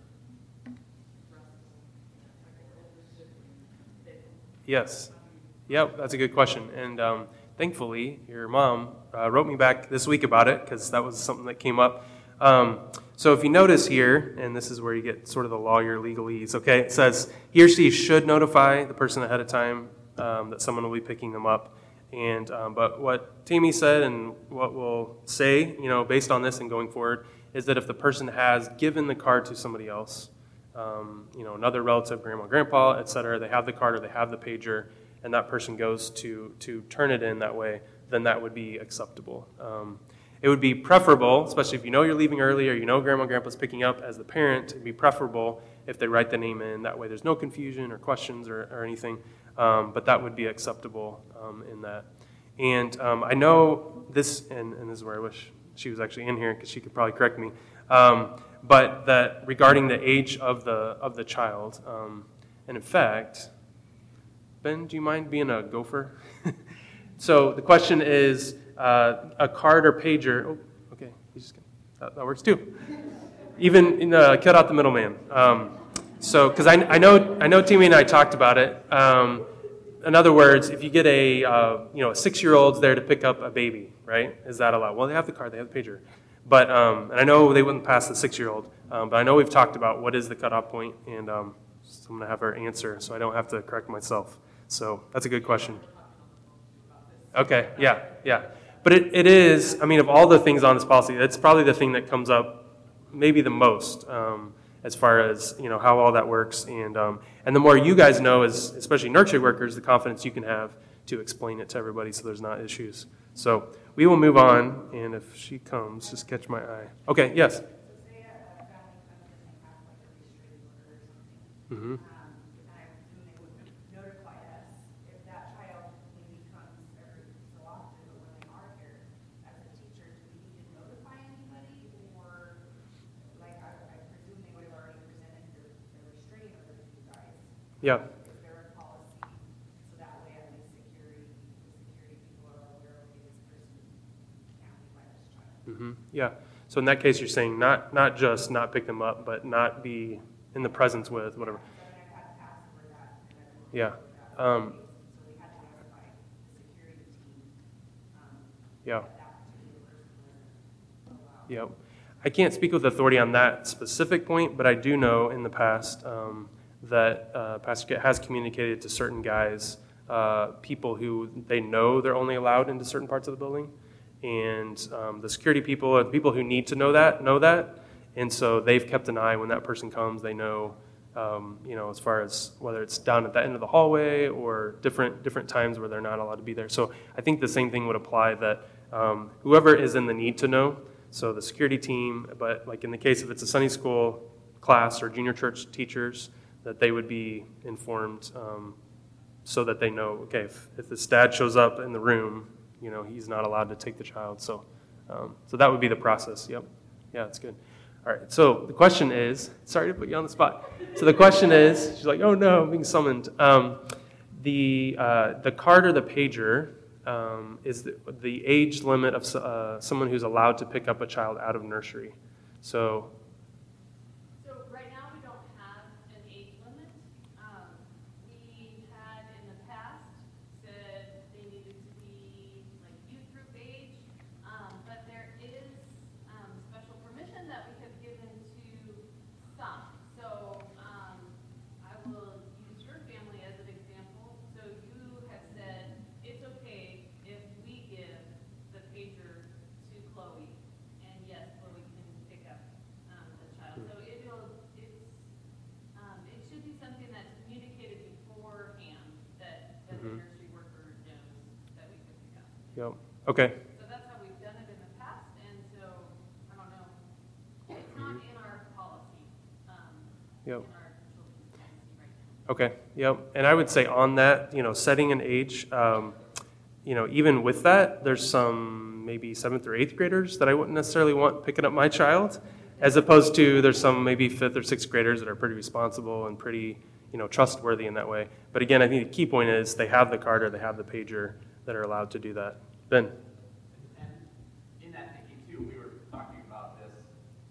it's a Yes. Yep, that's a good question. And um, thankfully, your mom uh, wrote me back this week about it because that was something that came up. Um, so if you notice here, and this is where you get sort of the lawyer legalese, okay? It says he or she should notify the person ahead of time um, that someone will be picking them up. And um, but what Tammy said and what we'll say, you know, based on this and going forward, is that if the person has given the card to somebody else, um, you know, another relative, grandma, grandpa, et cetera, they have the card or they have the pager, and that person goes to to turn it in that way, then that would be acceptable. Um, it would be preferable, especially if you know you're leaving early or you know grandma and grandpa's picking up as the parent, it'd be preferable if they write the name in. That way there's no confusion or questions or, or anything, um, but that would be acceptable um, in that. And um, I know this, and, and this is where I wish she was actually in here because she could probably correct me, um, but that regarding the age of the of the child, um, and in fact, Ben, do you mind being a gopher? So the question is, uh, a card or pager. Oh, okay, he's just kidding. That, that works too. Even uh, cut out the middleman. Um, so, because I, I know I know Timmy and I talked about it. Um, in other words, if you get a uh, you know a six-year-old there to pick up a baby, right? Is that allowed? Well, they have the card, they have the pager, but um, and I know they wouldn't pass the six-year-old. Um, but I know we've talked about what is the cutoff point, and um, so I'm gonna have her answer, so I don't have to correct myself. So that's a good question. Okay, yeah, yeah. But it, it is, I mean, of all the things on this policy, that's probably the thing that comes up maybe the most um, as far as, you know, how all that works. And um, and the more you guys know, as especially nursery workers, the confidence you can have to explain it to everybody so there's not issues. So we will move on, and if she comes, just catch my eye. Okay, yes? Mm-hmm. Yeah. Is there a policy so that way at least security, the security people are aware, okay, this person can't be by this child? Mm-hmm. Yeah. So in that case, you're saying not not just not pick them up, but not be in the presence with whatever. So I mean, I've had tasks where that, and then we'll Yeah. that. Um, So we had to notify the security team. Um, yeah. that that particular person wasn't allowed. Yeah. I can't speak with authority on that specific point, but I do know in the past um, that uh, Pastor Kit has communicated to certain guys, uh, people who they know they're only allowed into certain parts of the building, and um, the security people or the people who need to know that know that, and so they've kept an eye when that person comes. They know um, you know, as far as whether it's down at the end of the hallway or different different times where they're not allowed to be there. So I think the same thing would apply, that um, whoever is in the need to know, so the security team, but like in the case if it's a Sunday school class or junior church teachers, that they would be informed um, so that they know, okay, if, if this dad shows up in the room, you know, he's not allowed to take the child. So, um, so that would be the process. Yep. Yeah, that's good. All right. So the question is, sorry to put you on the spot. So the question is, she's like, oh no, I'm being summoned. Um, the uh, the card or the pager um, is the, the age limit of uh, someone who's allowed to pick up a child out of nursery. So. So right now we don't have an age limit. Um, we had in the past said they needed to be like youth group age, um, but there is um, special permission that we have given to some. So um, I will use your family as an example. So you have said it's okay if we give the pager to Chloe, and yes, Chloe can pick up um, the child. So it'll, it's, um, it should be something that's communicated beforehand that, that the Mhm. nursery worker knows that we can pick up. Yep. Okay. So that's how we've done it in the past, and so, I don't know, it's not in our policy, um, Yep. in our children's policy right now. Okay, yep. And I would say on that, you know, setting an age, um, you know, even with that, there's some maybe seventh or eighth graders that I wouldn't necessarily want picking up my child, as opposed to there's some maybe fifth or sixth graders that are pretty responsible and pretty, you know, trustworthy in that way. But again, I think the key point is they have the card or they have the pager that are allowed to do that. Ben? And in that thinking too, we were talking about this,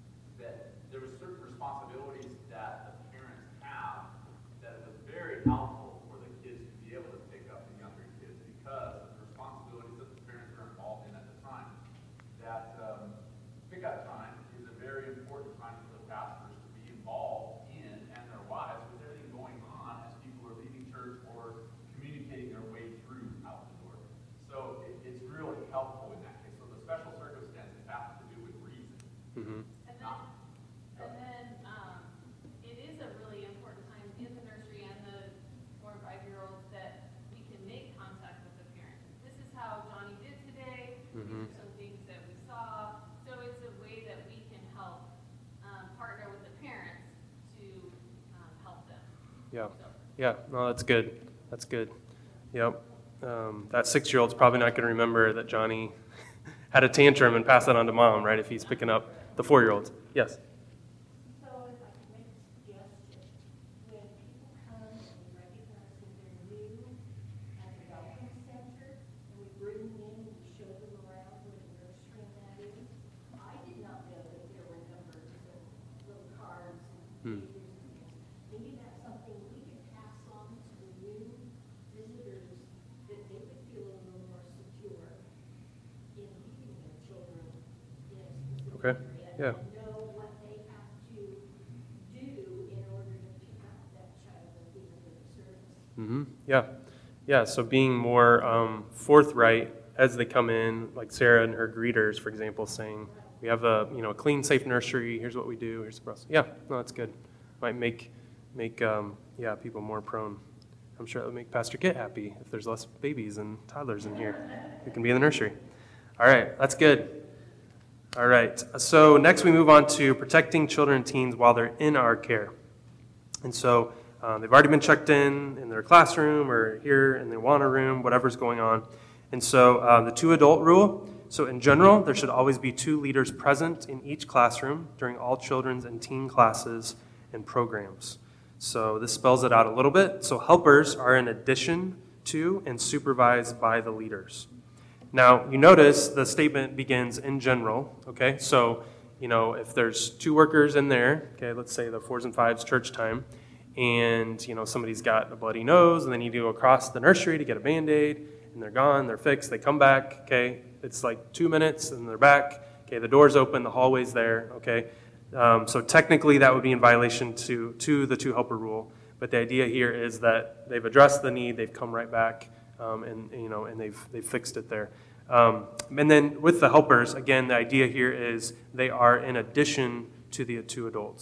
that there was certain responsibilities that the parents have that it was very helpful for the kids to be able to pick up the younger kids because of the responsibilities that the parents are involved in at the time. That um, pickup time is a very important time for the pastors to be involved in and their wives with everything going on as people are leaving church or communicating their way through out the door. So it, it's really helpful in that case. So the special circumstances have to do with reason. Mm-hmm. And then, and then, um, it is a really important time in the nursery and the four and five-year-olds that we can make contact with the parent. This is how Johnny did today, these Mhm. are some things that we saw, so it's a way that we can help, um, partner with the parents to, um, help them. Yeah. So, Yeah, no, that's good. That's good. Yep. Um, that six-year-old's probably not going to remember that Johnny had a tantrum and passed that on to mom, right, if he's picking up the four-year-old. Yes. So if I can make a suggestion, when people come and we recognize that they're new at the welcome center, and we bring them in and we show them around where the nursery and that is, I did not know that there were numbers and little cards Hmm. and papers and things. Maybe that's something we could pass on to the new visitors, that they would feel a little more secure in leaving their children in a specific Okay. area. Yeah. And know what they have to do in order to pick up that child at the end of the service. Mm-hmm. Yeah. Yeah, so being more um, forthright as they come in, like Sarah and her greeters, for example, saying, we have a, you know, a clean, safe nursery, here's what we do, here's the process. Yeah, no, that's good. Might make, make um, yeah, people more prone. I'm sure it would make Pastor Kit happy if there's less babies and toddlers in here who can be in the nursery. All right, that's good. All right, so next we move on to protecting children and teens while they're in our care. And so um, they've already been checked in in their classroom or here in the Awana room, whatever's going on. And so uh, the two-adult rule, so in general, there should always be two leaders present in each classroom during all children's and teen classes and programs. So this spells it out a little bit. So helpers are in addition to and supervised by the leaders. Now, you notice the statement begins in general, okay? So, you know, if there's two workers in there, okay, let's say the fours and fives church time, and, you know, somebody's got a bloody nose, and they need to go across the nursery to get a Band-Aid, and they're gone, they're fixed, they come back, okay? It's like two minutes, and they're back, okay? The door's open, the hallway's there, okay? Um, so technically, that would be in violation to, to the two-helper rule, but the idea here is that they've addressed the need, they've come right back, Um, and you know, and they've they've fixed it there. Um, and then with the helpers, again, the idea here is they are in addition to the two adults.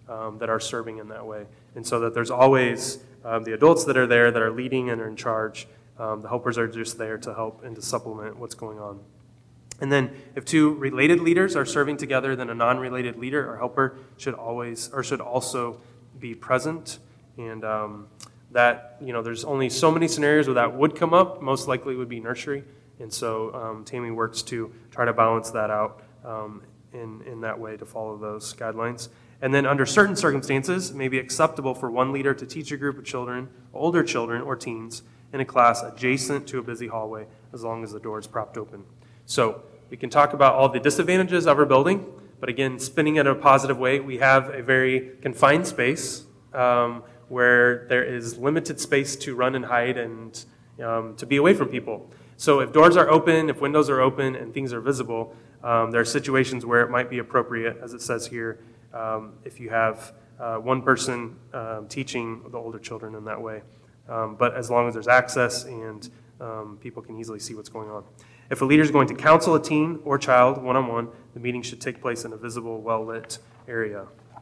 um, that are serving in that way. And so that there's always um, the adults that are there that are leading and are in charge. Um, the helpers are just there to help and to supplement what's going on. And then if two related leaders are serving together, then a non-related leader or helper should always or should also be present. And um, that, you know, there's only so many scenarios where that would come up. Most likely would be nursery. And so um, Tammy works to try to balance that out um, in, in that way to follow those guidelines. And then under certain circumstances, it may be acceptable for one leader to teach a group of children, older children or teens, in a class adjacent to a busy hallway, as long as the door is propped open. So we can talk about all the disadvantages of our building, but again, spinning it in a positive way, we have a very confined space um, where there is limited space to run and hide and um, to be away from people. So if doors are open, if windows are open, and things are visible, um, there are situations where it might be appropriate, as it says here, um, if you have uh, one person um, teaching the older children in that way. Um, but as long as there's access and um, people can easily see what's going on. If a leader is going to counsel a teen or child one-on-one, the meeting should take place in a visible, well-lit area.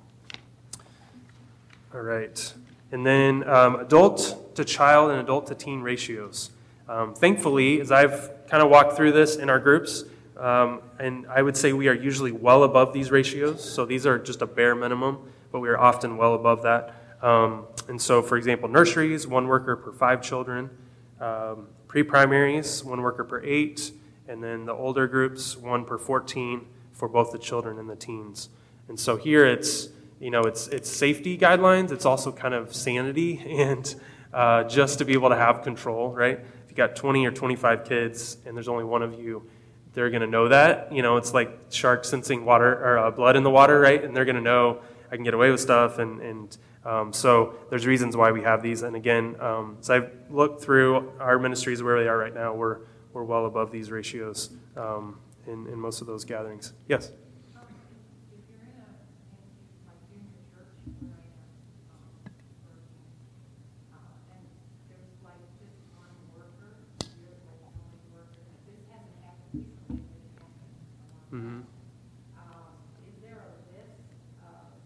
All right. And then um, adult to child and adult to teen ratios. Um, thankfully, as I've kind of walked through this in our groups, um, and I would say we are usually well above these ratios. So these are just a bare minimum, but we are often well above that. Um, and so, for example, nurseries, one worker per five children. Um, pre-primaries, one worker per eight. And then the older groups, one per fourteen for both the children and the teens. And so here it's, you know, it's it's safety guidelines. It's also kind of sanity and uh, just to be able to have control, right? If you got twenty or twenty-five kids and there's only one of you, they're going to know that. You know, it's like sharks sensing water or uh, blood in the water, right? And they're going to know I can get away with stuff. And, and um, so there's reasons why we have these. And again, um, as I've looked through our ministries where they are right now, we're we're well above these ratios um, in, in most of those gatherings. Yes? Um, if if you're in a, in like junior church where I am, um, working, uh, and there's like just one worker, you're like the only worker, and this hasn't happened recently, but it happened a Mm-hmm. long time. Um, is there a list of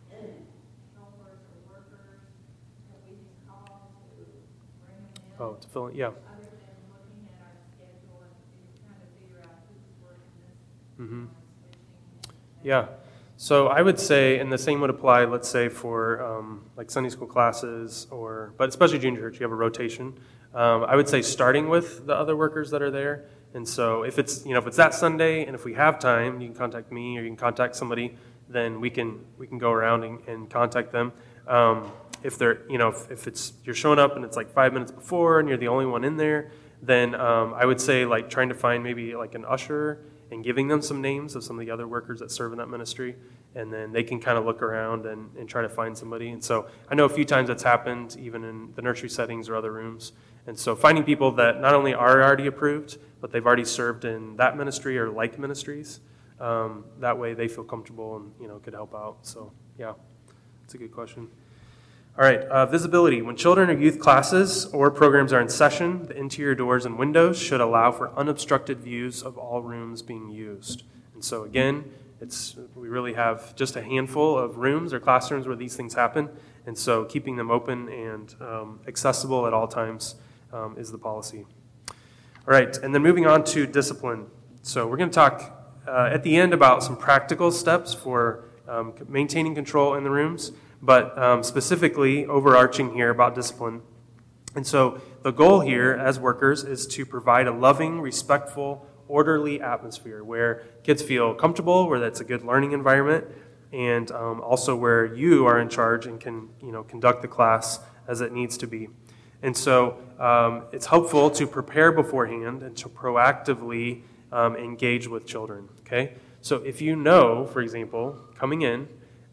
helpers or workers that we can call to bring them in? Oh, to fill in, yeah. Other than looking at our schedule and fig- trying to figure out who's working this, Mm-hmm. uh, switching. and- Yeah. So I would say, and the same would apply, let's say, for um, like Sunday school classes, or but especially junior church, you have a rotation. Um, I would say starting with the other workers that are there. And so if it's, you know, if it's that Sunday, and if we have time, you can contact me or you can contact somebody, then we can we can go around and, and contact them. Um, if they're, you know, if, if it's you're showing up and it's like five minutes before and you're the only one in there, then um, I would say like trying to find maybe like an usher and giving them some names of some of the other workers that serve in that ministry, and then they can kind of look around and, and try to find somebody. And so I know a few times that's happened, even in the nursery settings or other rooms. And so finding people that not only are already approved, but they've already served in that ministry or like ministries, um, that way they feel comfortable and, you know, could help out. So, yeah, that's a good question. All right, uh, visibility. When children or youth classes or programs are in session, the interior doors and windows should allow for unobstructed views of all rooms being used. And so again, it's we really have just a handful of rooms or classrooms where these things happen, and so keeping them open and um, accessible at all times um, is the policy. All right, and then moving on to discipline. So we're going to talk uh, at the end about some practical steps for um, maintaining control in the rooms, but um, specifically overarching here about discipline. And so the goal here as workers is to provide a loving, respectful, orderly atmosphere where kids feel comfortable, where that's a good learning environment, and um, also where you are in charge and can, you know, conduct the class as it needs to be. And so um, it's helpful to prepare beforehand and to proactively um, engage with children, okay? So if you know, for example, coming in,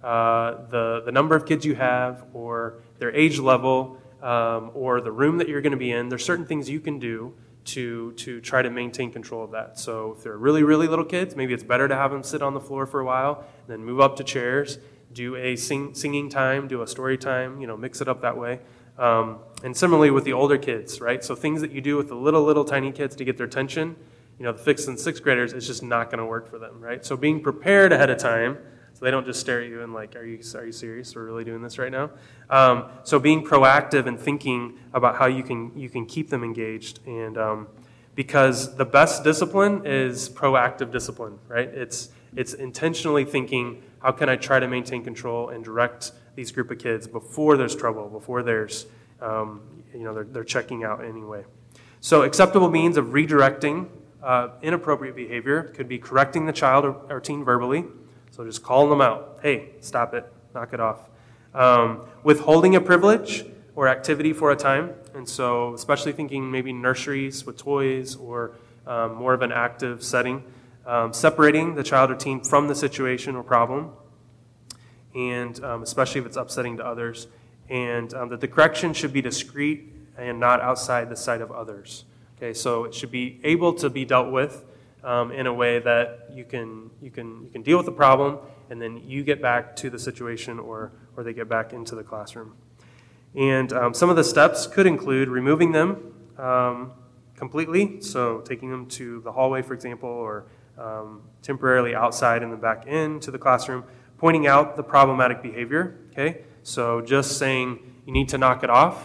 uh, the, the number of kids you have or their age level um, or the room that you're going to be in, there's certain things you can do to, to try to maintain control of that. So if they're really, really little kids, maybe it's better to have them sit on the floor for a while, then move up to chairs, do a sing, singing time, do a story time, you know, mix it up that way. Um, and similarly with the older kids, right? So things that you do with the little, little tiny kids to get their attention, you know, the fifth and sixth graders, it's just not going to work for them, right? So being prepared ahead of time so So they don't just stare at you and like, are you are you serious? We're really doing this right now? Um, so being proactive and thinking about how you can you can keep them engaged, and um, because the best discipline is proactive discipline, right? It's it's intentionally thinking, how can I try to maintain control and direct these group of kids before there's trouble, before there's um, you know they're they're checking out anyway. So acceptable means of redirecting uh, inappropriate behavior could be correcting the child or, or teen verbally. So just calling them out. Hey, stop it. Knock it off. Um, withholding a privilege or activity for a time. And so especially thinking maybe nurseries with toys or um, more of an active setting. Um, separating the child or teen from the situation or problem. And um, especially if it's upsetting to others. And um, that the correction should be discreet and not outside the sight of others. Okay, so it should be able to be dealt with Um, in a way that you can you can you can deal with the problem, and then you get back to the situation, or or they get back into the classroom. And um, some of the steps could include removing them um, completely, so taking them to the hallway, for example, or um, temporarily outside in the back end to the classroom, pointing out the problematic behavior. Okay, so just saying you need to knock it off,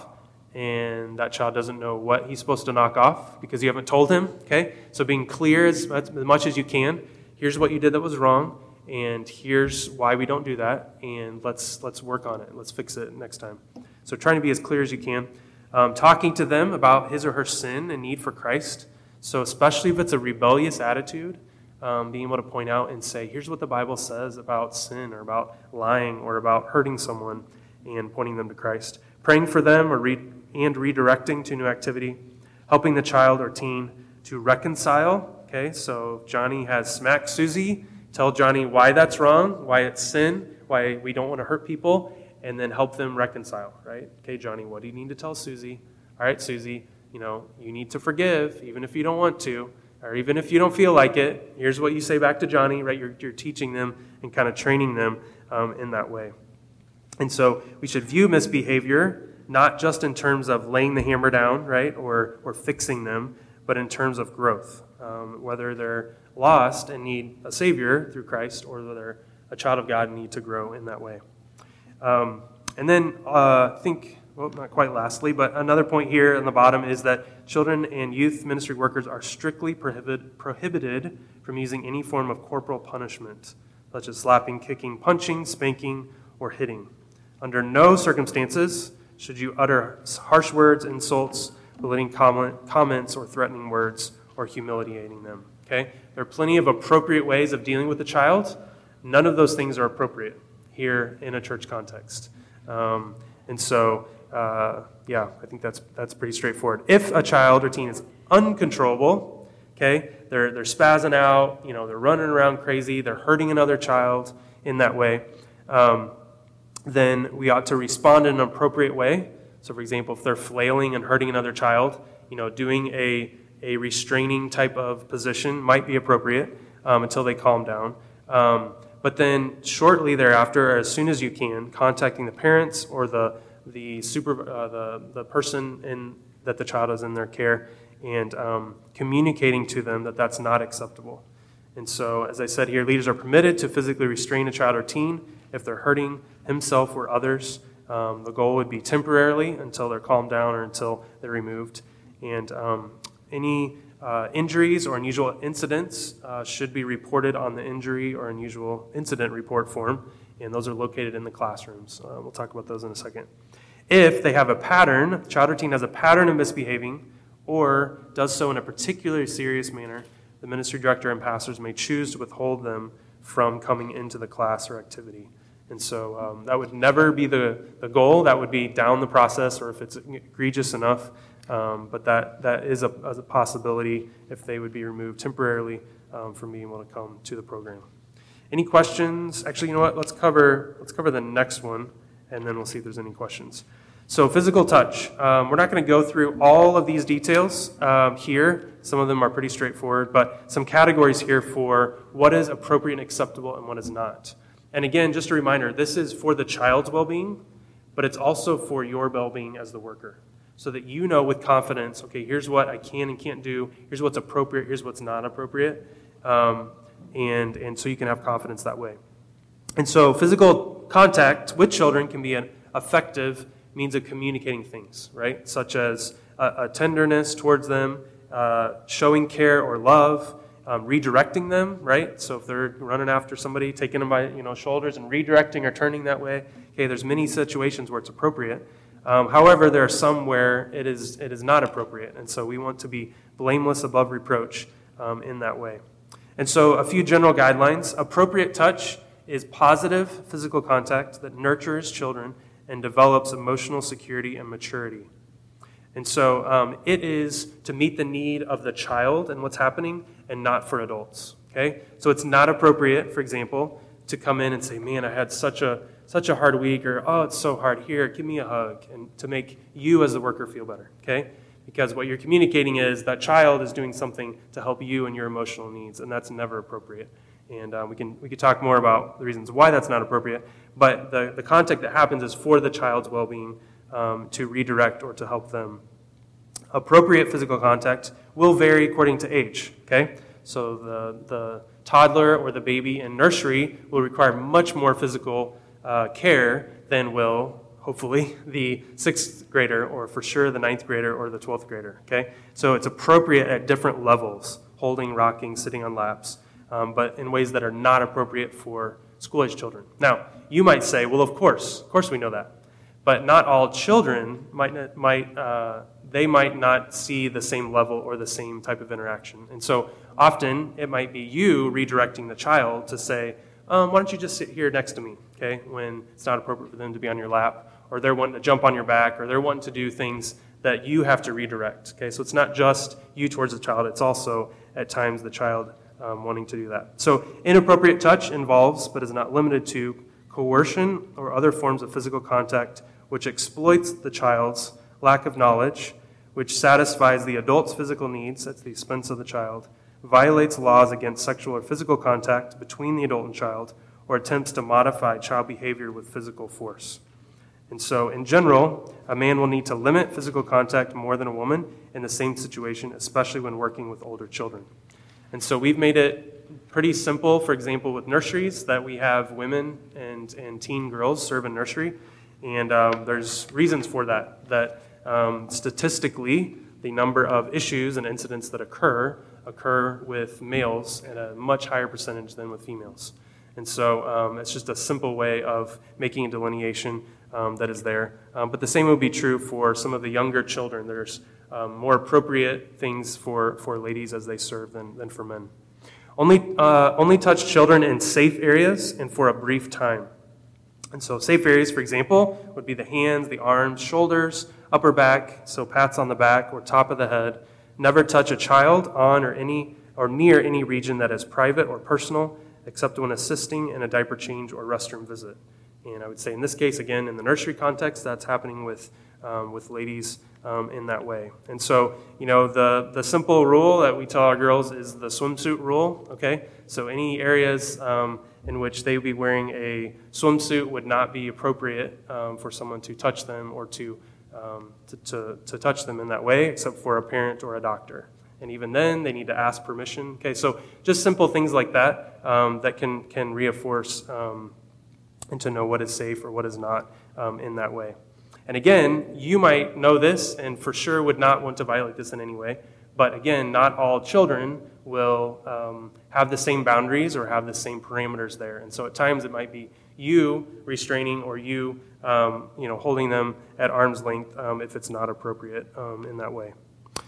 and that child doesn't know what he's supposed to knock off because you haven't told him, okay? So being clear as, as much as you can. Here's what you did that was wrong, and here's why we don't do that, and let's let's work on it. Let's fix it next time. So trying to be as clear as you can. Um, talking to them about his or her sin and need for Christ. So especially if it's a rebellious attitude, um, being able to point out and say, here's what the Bible says about sin or about lying or about hurting someone, and pointing them to Christ. Praying for them or read and redirecting to new activity, helping the child or teen to reconcile. Okay, so Johnny has smacked Susie. Tell Johnny why that's wrong, why it's sin, why we don't want to hurt people, and then help them reconcile, right? Okay, Johnny, what do you need to tell Susie? All right, Susie, you know, you need to forgive, even if you don't want to, or even if you don't feel like it. Here's what you say back to Johnny, right? You're, you're teaching them and kind of training them um, in that way. And so we should view misbehavior not just in terms of laying the hammer down, right, or or fixing them, but in terms of growth, um, whether they're lost and need a Savior through Christ, or whether they're a child of God and need to grow in that way. Um, and then uh, I think, well, not quite lastly, but another point here on the bottom is that children and youth ministry workers are strictly prohibit, prohibited from using any form of corporal punishment, such as slapping, kicking, punching, spanking, or hitting. Under no circumstances should you utter harsh words, insults, belittling comment, comments, or threatening words, or humiliating them. Okay? There are plenty of appropriate ways of dealing with the child. None of those things are appropriate here in a church context. Um, and so, uh, yeah, I think that's that's pretty straightforward. If a child or teen is uncontrollable, okay, they're they're spazzing out, you know, they're running around crazy, they're hurting another child in that way, um, then we ought to respond in an appropriate way. So, for example, if they're flailing and hurting another child, you know, doing a, a restraining type of position might be appropriate um, until they calm down. Um, but then shortly thereafter, or as soon as you can, contacting the parents or the the super uh, the the person in that the child is in their care, and um, communicating to them that that's not acceptable. And so, as I said here, leaders are permitted to physically restrain a child or teen if they're hurting himself or others. Um, the goal would be temporarily until they're calmed down or until they're removed. And um, any uh, injuries or unusual incidents uh, should be reported on the injury or unusual incident report form, and those are located in the classrooms. Uh, we'll talk about those in a second. If they have a pattern, child or teen has a pattern of misbehaving or does so in a particularly serious manner, the ministry director and pastors may choose to withhold them from coming into the class or activity. And so um, that would never be the, the goal. That would be down the process, or if it's egregious enough. Um, but that, that is a, a possibility if they would be removed temporarily um, from being able to come to the program. Any questions? Actually, you know what? Let's cover let's cover the next one, and then we'll see if there's any questions. So physical touch. Um, we're not going to go through all of these details um, here. Some of them are pretty straightforward, but some categories here for what is appropriate and acceptable and what is not. And again, just a reminder, this is for the child's well-being, but it's also for your well-being as the worker, so that you know with confidence, okay, here's what I can and can't do, here's what's appropriate, here's what's not appropriate, um, and, and so you can have confidence that way. And so physical contact with children can be an effective means of communicating things, right? Such as a, a tenderness towards them, uh, showing care or love, um, redirecting them, right? So if they're running after somebody, taking them by you know shoulders and redirecting or turning that way, okay, there's many situations where it's appropriate. Um, however, there are some where it is it is not appropriate, and so we want to be blameless above reproach um, in that way. And so a few general guidelines. Appropriate touch is positive physical contact that nurtures children and develops emotional security and maturity. And so um, it is to meet the need of the child and what's happening and not for adults, okay? So it's not appropriate, for example, to come in and say, man, I had such a such a hard week, or, oh, it's so hard here, give me a hug, and to make you as the worker feel better, okay? Because what you're communicating is that child is doing something to help you and your emotional needs, and that's never appropriate. And uh, we can we could talk more about the reasons why that's not appropriate, but the, the contact that happens is for the child's well-being, um, to redirect or to help them. Appropriate physical contact will vary according to age, okay? So the, the toddler or the baby in nursery will require much more physical uh, care than will, hopefully, the sixth grader, or for sure the ninth grader or the twelfth grader, okay? So it's appropriate at different levels, holding, rocking, sitting on laps, um, but in ways that are not appropriate for school-age children. Now, you might say, well, of course, of course we know that. But not all children might, not, might uh, they might not see the same level or the same type of interaction. And so often it might be you redirecting the child to say, um, why don't you just sit here next to me, okay, when it's not appropriate for them to be on your lap, or they're wanting to jump on your back, or they're wanting to do things that you have to redirect, okay? So it's not just you towards the child, it's also at times the child um, wanting to do that. So inappropriate touch involves, but is not limited to, coercion or other forms of physical contact which exploits the child's lack of knowledge, which satisfies the adult's physical needs at the expense of the child, violates laws against sexual or physical contact between the adult and child, or attempts to modify child behavior with physical force. And so, in general, a man will need to limit physical contact more than a woman in the same situation, especially when working with older children. And so we've made it pretty simple, for example, with nurseries, that we have women and, and teen girls serve in nursery. And um, there's reasons for that, that um, statistically, the number of issues and incidents that occur occur with males at a much higher percentage than with females. And so um, it's just a simple way of making a delineation um, that is there. Um, but the same would be true for some of the younger children. There's um, more appropriate things for, for ladies as they serve than, than for men. Only, uh, only touch children in safe areas and for a brief time. And so safe areas, for example, would be the hands, the arms, shoulders, upper back, so pats on the back or top of the head. Never touch a child on or any or near any region that is private or personal, except when assisting in a diaper change or restroom visit. And I would say in this case, again, in the nursery context, that's happening with um, with ladies um, in that way. And so, you know, the, the simple rule that we tell our girls is the swimsuit rule, okay? So any areas um, in which they would be wearing a swimsuit would not be appropriate um, for someone to touch them or to, um, to, to, to touch them in that way, except for a parent or a doctor. And even then, they need to ask permission. Okay, so just simple things like that um, that can, can reinforce um, and to know what is safe or what is not um, in that way. And again, you might know this and for sure would not want to violate this in any way. But again, not all children will um, have the same boundaries or have the same parameters there. And so at times it might be you restraining or you, um, you know, holding them at arm's length um, if it's not appropriate um, in that way.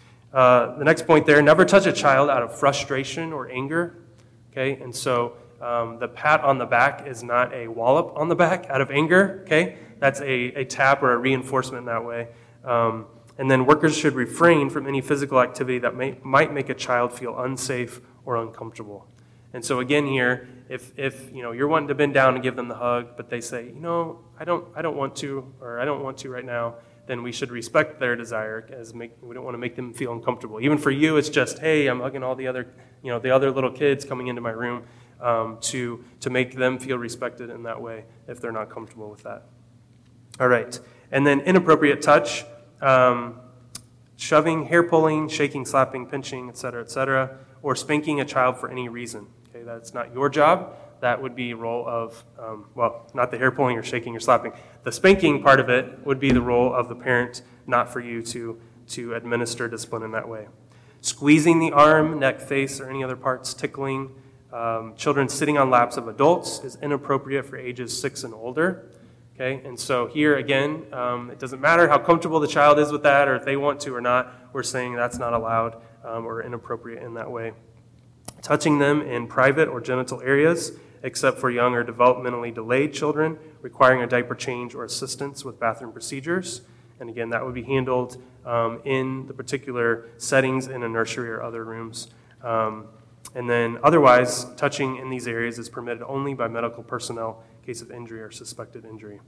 Uh, the next point there, never touch a child out of frustration or anger. Okay, and so um, the pat on the back is not a wallop on the back out of anger. Okay, that's a, a tap or a reinforcement in that way. Um, And then workers should refrain from any physical activity that may, might make a child feel unsafe or uncomfortable. And so again here, if if you know you're wanting to bend down and give them the hug, but they say, you know, I don't I don't want to, or I don't want to right now, then we should respect their desire, as make, we don't want to make them feel uncomfortable. Even for you, it's just, hey, I'm hugging all the other, you know, the other little kids coming into my room um, to to make them feel respected in that way if they're not comfortable with that. All right, and then inappropriate touch. Um, shoving, hair pulling, shaking, slapping, pinching, et cetera, et cetera, or spanking a child for any reason. Okay, that's not your job. that would be a role of, um, well, not the hair pulling or shaking or slapping. The spanking part of it would be the role of the parent, not for you to, to administer discipline in that way. Squeezing the arm, neck, face, or any other parts, tickling, um, children sitting on laps of adults is inappropriate for ages six and older. Okay, and so here again, um, it doesn't matter how comfortable the child is with that or if they want to or not, we're saying that's not allowed um, or inappropriate in that way. Touching them in private or genital areas, except for young or developmentally delayed children requiring a diaper change or assistance with bathroom procedures. And again, that would be handled um, in the particular settings in a nursery or other rooms. Um, and then otherwise, touching in these areas is permitted only by medical personnel in case of injury or suspected injury.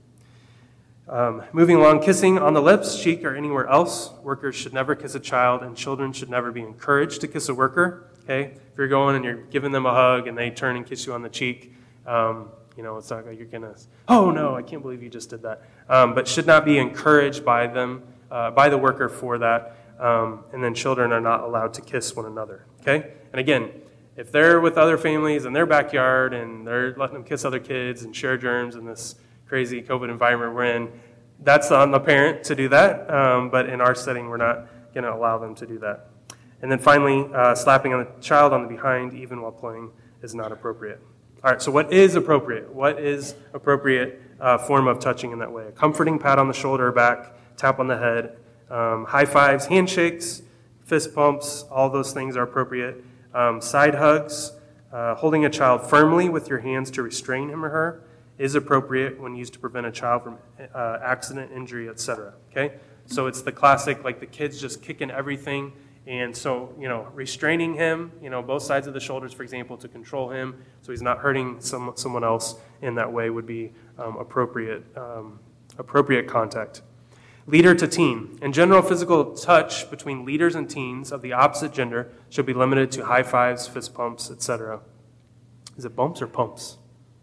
Um, moving along, kissing on the lips, cheek, or anywhere else. Workers should never kiss a child, and children should never be encouraged to kiss a worker. Okay, if you're going and you're giving them a hug and they turn and kiss you on the cheek, um, you know, it's not like you're gonna, oh no, I can't believe you just did that. Um, but should not be encouraged by them, uh, by the worker for that. Um, and then children are not allowed to kiss one another. Okay, and again, if they're with other families in their backyard and they're letting them kiss other kids and share germs in this crazy COVID environment we're in, that's on the parent to do that. Um, but in our setting, we're not going to allow them to do that. And then finally, uh, slapping on the child on the behind, even while playing, is not appropriate. All right, so what is appropriate? What is appropriate uh, form of touching in that way? A comforting pat on the shoulder or back, tap on the head, um, high fives, handshakes, fist pumps, all those things are appropriate. Um, side hugs, uh, holding a child firmly with your hands to restrain him or her is appropriate when used to prevent a child from uh, accident, injury, et cetera. Okay, so it's the classic, like the kid's just kicking everything, and so you know, restraining him, you know, both sides of the shoulders, for example, to control him, so he's not hurting some someone else in that way would be um, appropriate um, appropriate contact. Leader to teen. In general, physical touch between leaders and teens of the opposite gender should be limited to high fives, fist pumps, et cetera. Is it bumps or pumps?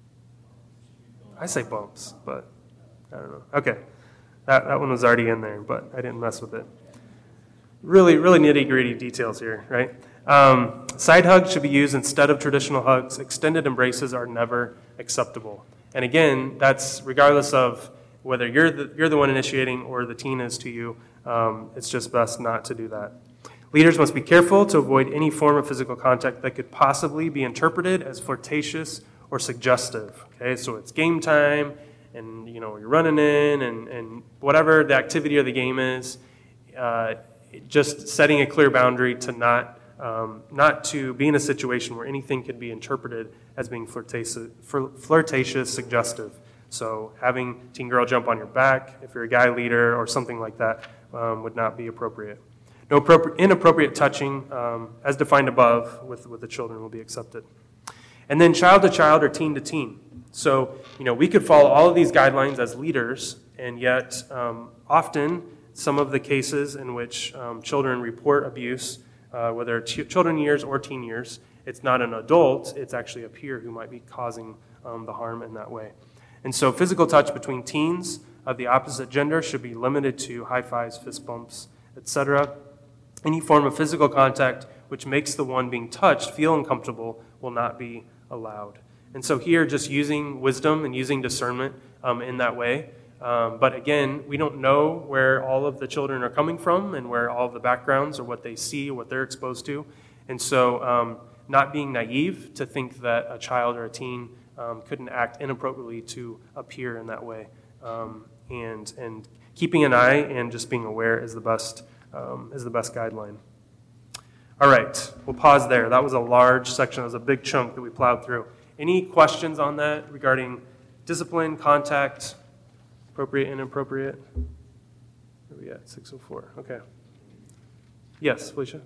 I say bumps, but I don't know. Okay, that, that one was already in there, but I didn't mess with it. Really, really nitty-gritty details here, right? Um, side hugs should be used instead of traditional hugs. Extended embraces are never acceptable. And again, that's regardless of whether you're the, you're the one initiating or the teen is to you, um, it's just best not to do that. Leaders must be careful to avoid any form of physical contact that could possibly be interpreted as flirtatious or suggestive. Okay, so it's game time, and you know you're running in, and, and whatever the activity or the game is, uh, just setting a clear boundary to not um, not to be in a situation where anything could be interpreted as being flirtatious, flirtatious, suggestive. So having teen girl jump on your back, if you're a guy leader or something like that, um, would not be appropriate. No appropriate, inappropriate touching, um, as defined above, with, with the children will be accepted. And then child to child or teen to teen. So, you know, we could follow all of these guidelines as leaders, and yet um, often some of the cases in which um, children report abuse, uh, whether ch- children years or teen years, it's not an adult, it's actually a peer who might be causing um, the harm in that way. And so physical touch between teens of the opposite gender should be limited to high fives, fist bumps, et cetera. Any form of physical contact which makes the one being touched feel uncomfortable will not be allowed. And so here, just using wisdom and using discernment um, in that way. Um, but again, we don't know where all of the children are coming from and where all of the backgrounds or what they see, what they're exposed to. And so um, not being naive to think that a child or a teen Um, couldn't act inappropriately to appear in that way, um, and and keeping an eye and just being aware is the best um, is the best guideline. All right, we'll pause there. That was a large section. That was a big chunk that we plowed through. Any questions on that regarding discipline, contact, appropriate, inappropriate? Where are we at? six oh four. Okay. Yes, Felicia.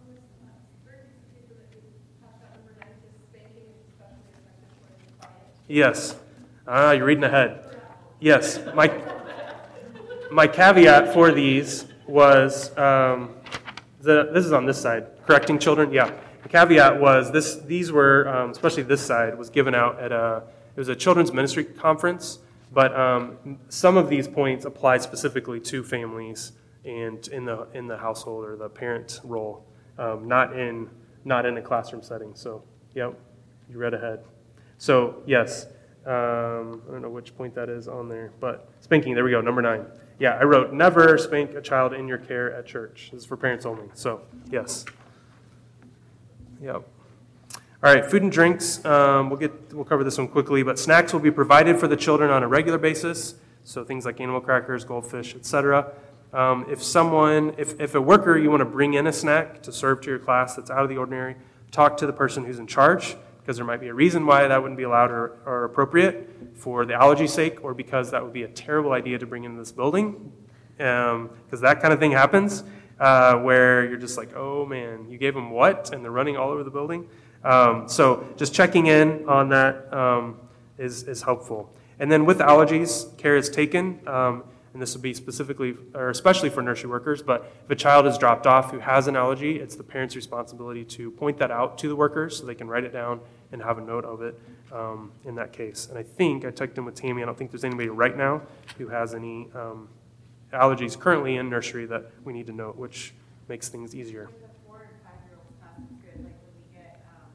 Yes. Ah, you're reading ahead. Yes. My my caveat for these was, um, the, this is on this side, correcting children. Yeah. The caveat was this. These were, um, especially this side, was given out at a, it was a children's ministry conference, but um, some of these points apply specifically to families and in the in the household or the parent role, um, not in not in a classroom setting. So, yep, you read ahead. So, yes, um, I don't know which point that is on there, but spanking, there we go, number nine. Yeah, I wrote, never spank a child in your care at church. This is for parents only, so, yes. Yep. All right, food and drinks, um, we'll get we'll cover this one quickly, but snacks will be provided for the children on a regular basis, so things like animal crackers, goldfish, et cetera. Um, if someone, if, if a worker, you want to bring in a snack to serve to your class that's out of the ordinary, talk to the person who's in charge, because there might be a reason why that wouldn't be allowed or, or appropriate for the allergy's sake, or because that would be a terrible idea to bring into this building, because um, that kind of thing happens, uh, where you're just like, oh man, you gave them what? And they're running all over the building. Um, so just checking in on that um, is, is helpful. And then with allergies, care is taken, um, and this would be specifically, or especially for nursery workers, but if a child is dropped off who has an allergy, it's the parent's responsibility to point that out to the workers so they can write it down and have a note of it um, in that case. And I think, I checked in with Tammy, I don't think there's anybody right now who has any um, allergies currently in nursery that we need to note, which makes things easier. With the four and five-year-old class, it's good, like when we get um,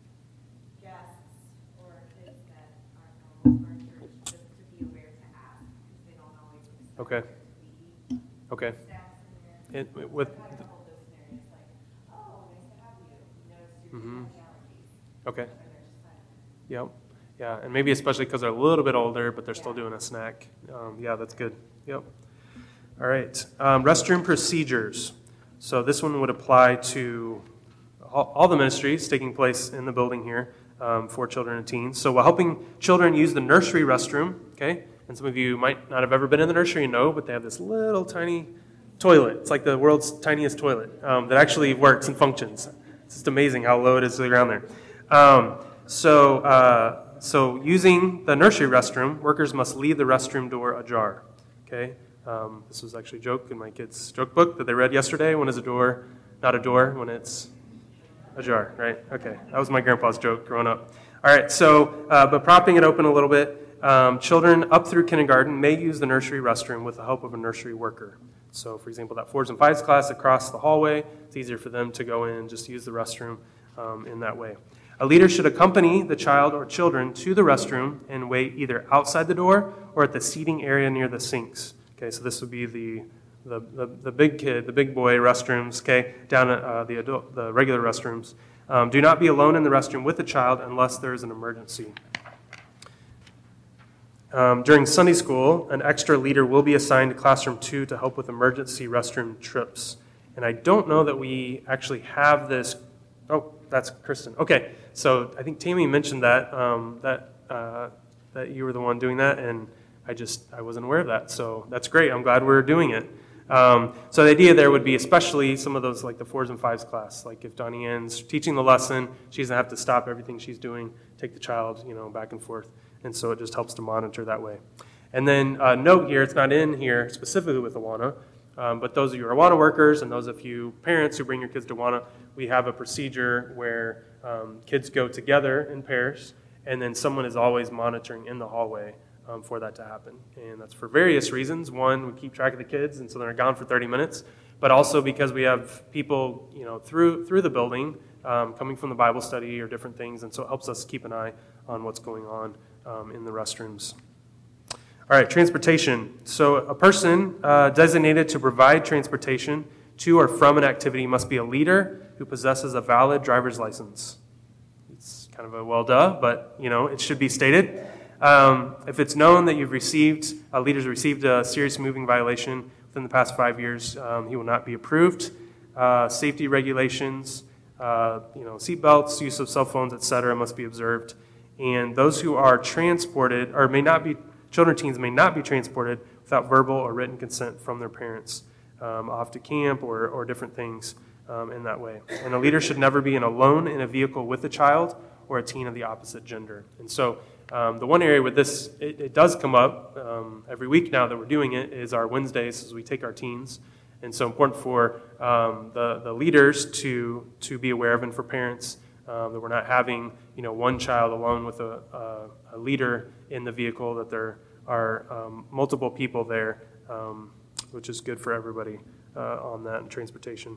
guests or kids that aren't known to our church, just to be aware to ask, because they don't always expect Okay. there to be Okay. snacks in there. It, with, I've had a couple of those scenarios, like, oh, nice to have you, you know, students Mhm. have allergies. okay. Or they're just silent. Yep. Yeah, and maybe especially because they're a little bit older, but they're still doing a snack. Um, yeah, that's good. Yep. All right. Um, restroom procedures. So this one would apply to all, all the ministries taking place in the building here um, for children and teens. So while helping children use the nursery restroom, okay, and some of you might not have ever been in the nursery and know, but they have this little tiny toilet. It's like the world's tiniest toilet um, that actually works and functions. It's just amazing how low it is to the ground there. Um, so, uh, so using the nursery restroom, workers must leave the restroom door ajar. Okay, um, this was actually a joke in my kids' joke book that they read yesterday. When is a door not a door? When it's ajar, right? Okay, that was my grandpa's joke growing up. All right, so uh, but propping it open a little bit. Um, children up through kindergarten may use the nursery restroom with the help of a nursery worker. So, for example, that fours and fives class across the hallway, it's easier for them to go in and just use the restroom um, in that way. A leader should accompany the child or children to the restroom and wait either outside the door or at the seating area near the sinks. Okay, so this would be the the, the, the big kid, the big boy restrooms, okay, down at uh, the adult, the regular restrooms. Um, do not be alone in the restroom with the child unless there is an emergency. Um, during Sunday school, an extra leader will be assigned to classroom two to help with emergency restroom trips. And I don't know that we actually have this. Oh, that's Kristen. Okay, so I think Tammy mentioned that um, that uh, that you were the one doing that, and I just I wasn't aware of that. So that's great. I'm glad we're doing it. Um, so the idea there would be, especially some of those like the fours and fives class, like if Donnie Ann's teaching the lesson, she doesn't have to stop everything she's doing, take the child, you know, back and forth. And so it just helps to monitor that way. And then uh, note here, it's not in here specifically with Awana, um, but those of you who are Awana workers and those of you parents who bring your kids to Awana, we have a procedure where um, kids go together in pairs, and then someone is always monitoring in the hallway um, for that to happen. And that's for various reasons. One, we keep track of the kids, and so they're gone for thirty minutes, but also because we have people, you know, through through the building um, coming from the Bible study or different things, and so it helps us keep an eye on what's going on Um, in the restrooms. All right, transportation. So a person uh, designated to provide transportation to or from an activity must be a leader who possesses a valid driver's license. It's kind of a well duh, but you know it should be stated. Um, if it's known that you've received, a leader's received a serious moving violation within the past five years, um, he will not be approved. Uh, safety regulations, uh, you know, seat belts, use of cell phones, et cetera, must be observed. And those who are transported, or may not be, children or teens may not be transported without verbal or written consent from their parents um, off to camp or, or different things um, in that way. And a leader should never be in alone in a vehicle with a child or a teen of the opposite gender. And so um, the one area where this, it, it does come up um, every week now that we're doing it is our Wednesdays as we take our teens. And so important for um, the, the leaders to, to be aware of, and for parents Um, that we're not having, you know, one child alone with a, a, a leader in the vehicle, that there are um, multiple people there, um, which is good for everybody uh, on that in transportation.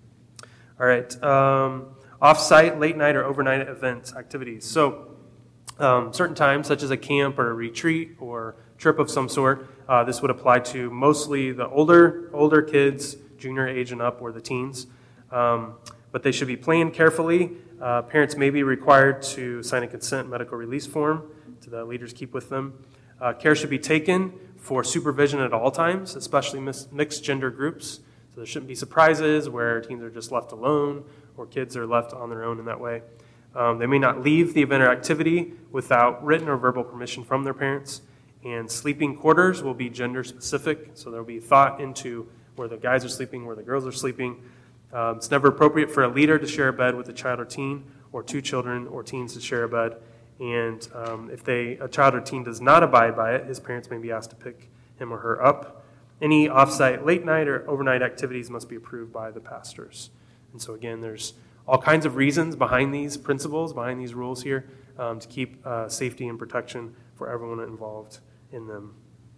All right. Um, off-site, late night, or overnight events, activities. So um, certain times, such as a camp or a retreat or trip of some sort. Uh, this would apply to mostly the older older kids, junior age and up, or the teens. Um, but they should be planned carefully. Uh, parents may be required to sign a consent medical release form to the leaders keep with them. Uh, care should be taken for supervision at all times, especially mis- mixed gender groups. So there shouldn't be surprises where teens are just left alone or kids are left on their own in that way. Um, they may not leave the event or activity without written or verbal permission from their parents. And sleeping quarters will be gender specific, so there will be thought into where the guys are sleeping, where the girls are sleeping. Um, it's never appropriate for a leader to share a bed with a child or teen, or two children or teens to share a bed. And um, if they a child or teen does not abide by it, his parents may be asked to pick him or her up. Any off-site late night or overnight activities must be approved by the pastors. And so again, there's all kinds of reasons behind these principles, behind these rules here, um, to keep uh, safety and protection for everyone involved in them.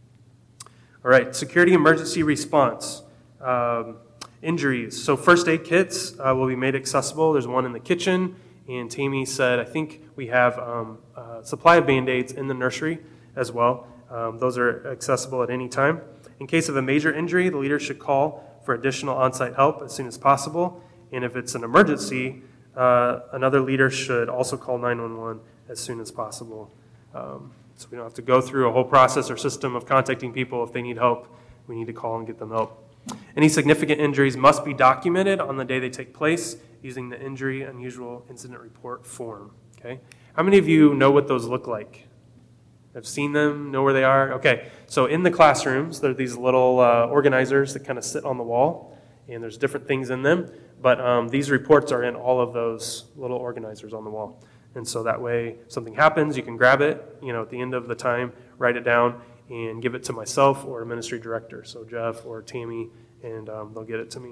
All right, security emergency response. Um, injuries. So first aid kits uh, will be made accessible. There's one in the kitchen, and Tammy said, I think we have um, a supply of Band-Aids in the nursery as well. Um, those are accessible at any time. In case of a major injury, the leader should call for additional on-site help as soon as possible. And if it's an emergency, uh, another leader should also call nine one one as soon as possible. Um, so we don't have to go through a whole process or system of contacting people. If they need help, we need to call and get them help. Any significant injuries must be documented on the day they take place using the Injury Unusual Incident Report form. Okay? How many of you know what those look like? Have seen them, know where they are? Okay, so in the classrooms, there are these little uh, organizers that kind of sit on the wall, and there's different things in them, but um, these reports are in all of those little organizers on the wall. And so that way, if something happens, you can grab it, you know, at the end of the time, write it down, and give it to myself or a ministry director, so Jeff or Tammy, and um, they'll get it to me.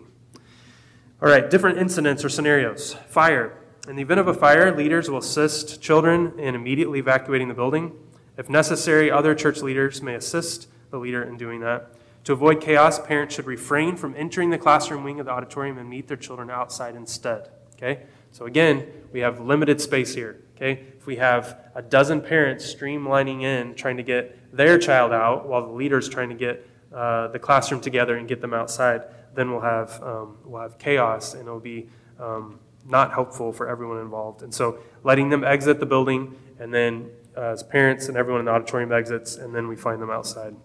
All right, different incidents or scenarios. Fire. In the event of a fire, leaders will assist children in immediately evacuating the building. If necessary, other church leaders may assist the leader in doing that. To avoid chaos, parents should refrain from entering the classroom wing of the auditorium and meet their children outside instead. Okay? So again, we have limited space here. Okay? If we have a dozen parents streamlining in, trying to get their child out while the leader's trying to get uh, the classroom together and get them outside, then we'll have um, we'll have chaos, and it'll be um, not helpful for everyone involved. And so letting them exit the building, and then uh, as parents and everyone in the auditorium exits, and then we find them outside.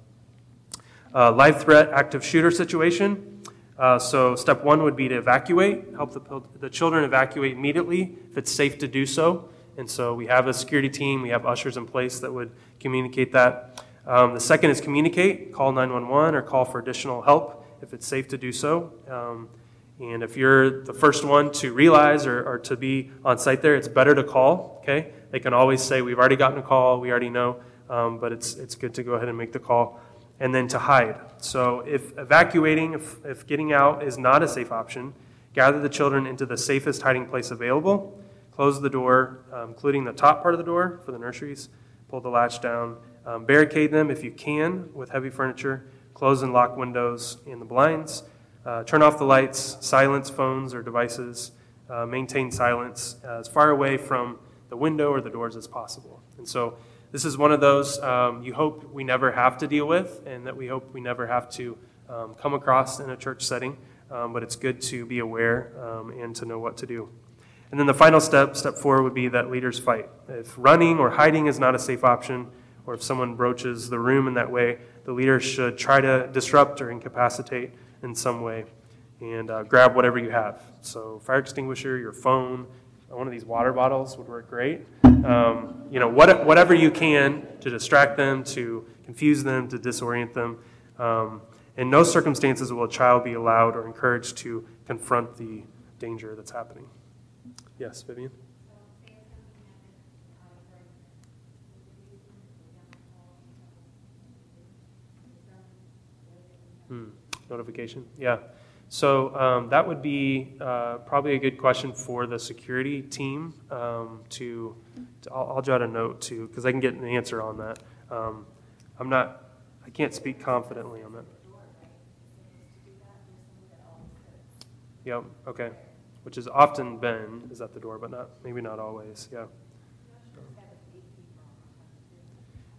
Uh, live threat, active shooter situation. Uh, so step one would be to evacuate, help the, the children evacuate immediately if it's safe to do so. And so we have a security team, we have ushers in place that would communicate that. Um, the second is communicate, call nine one one or call for additional help if it's safe to do so. Um, and if you're the first one to realize or, or to be on site there, it's better to call, okay? They can always say, we've already gotten a call, we already know, um, but it's it's good to go ahead and make the call. And then to hide. So if evacuating, if, if getting out is not a safe option, gather the children into the safest hiding place available, close the door, um, including the top part of the door for the nurseries, pull the latch down, um, barricade them if you can with heavy furniture, close and lock windows and the blinds, uh, turn off the lights, silence phones or devices, uh, maintain silence as far away from the window or the doors as possible. And so this is one of those um, you hope we never have to deal with, and that we hope we never have to um, come across in a church setting, um, but it's good to be aware um, and to know what to do. And then the final step, step four, would be that leaders fight. If running or hiding is not a safe option, or if someone broaches the room in that way, the leader should try to disrupt or incapacitate in some way and uh, grab whatever you have. So fire extinguisher, your phone, one of these water bottles would work great. Um, you know, what, whatever you can to distract them, to confuse them, to disorient them. Um, in no circumstances will a child be allowed or encouraged to confront the danger that's happening. Yes, Vivian? Hmm. Notification? Yeah. So um, that would be uh, probably a good question for the security team um, to, to I'll, I'll jot a note to, because I can get an answer on that. Um, I'm not, I can't speak confidently on that. Yep, okay. Which is often Ben is at the door, but not maybe not always, yeah.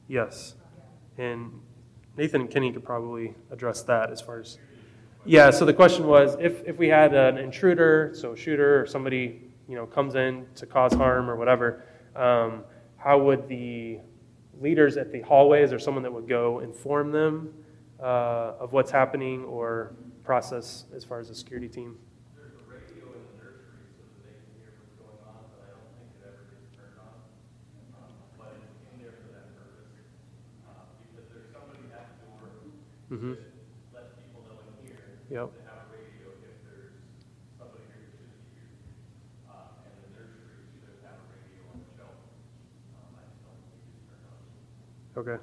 Yes. And Nathan and Kenny could probably address that as far as, yeah, so the question was, if, if we had an intruder, so a shooter or somebody, you know, comes in to cause harm or whatever, um, how would the leaders at the hallways or someone that would go inform them uh, of what's happening or process as far as the security team? There's a radio in the nursery so that they can hear what's going on, but I don't think it ever gets turned on. Um, but it's in there for that purpose. Uh, because there's somebody at the door Mm-hmm. that lets people know in here Yep. to have a radio if there's somebody here who should be here. Uh, and the nursery should have a radio on the shelf. Um, I just don't think it's turned on. Okay.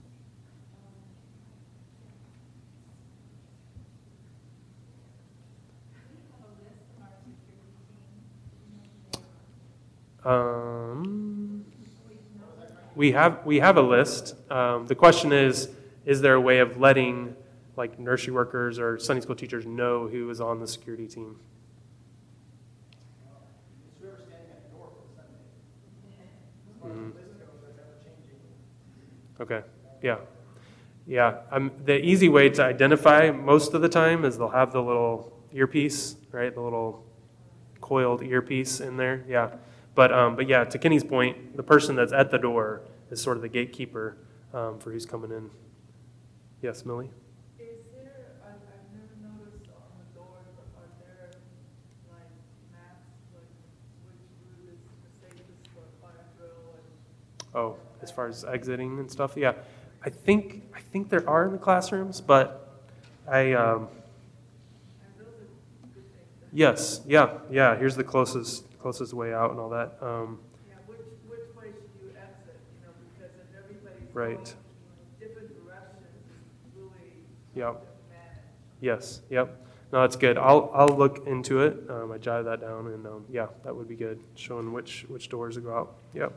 Um, we have we have a list. Um, the question is, is there a way of letting like nursery workers or Sunday school teachers know who is on the security team? It's whoever's standing at the door for the Sunday. As far as Mhm. the list goes, that's ever changing. Okay. Yeah. Yeah. Um, the easy way to identify most of the time is they'll have the little earpiece, right? The little coiled earpiece in there. Yeah. But um, but yeah, to Kenny's point, the person that's at the door is sort of the gatekeeper um, for who's coming in. Yes, Millie? Is there, I, I've never noticed on the doors, but are there like maps, like which route is the safest for a fire drill and? Oh, as far as exiting and stuff, yeah. I think I think there are in the classrooms, but I um, And those are good things. yes, yeah, yeah. Here's the closest closest way out and all that. Um, Yeah, which, which way should you exit, you know, because if everybody's Right. going different directions, it's really Yep. hard to manage. yes, yep. No, that's good. I'll I'll look into it. Um, I jotted that down, and um, yeah, that would be good. Showing which which doors to go out. Yep.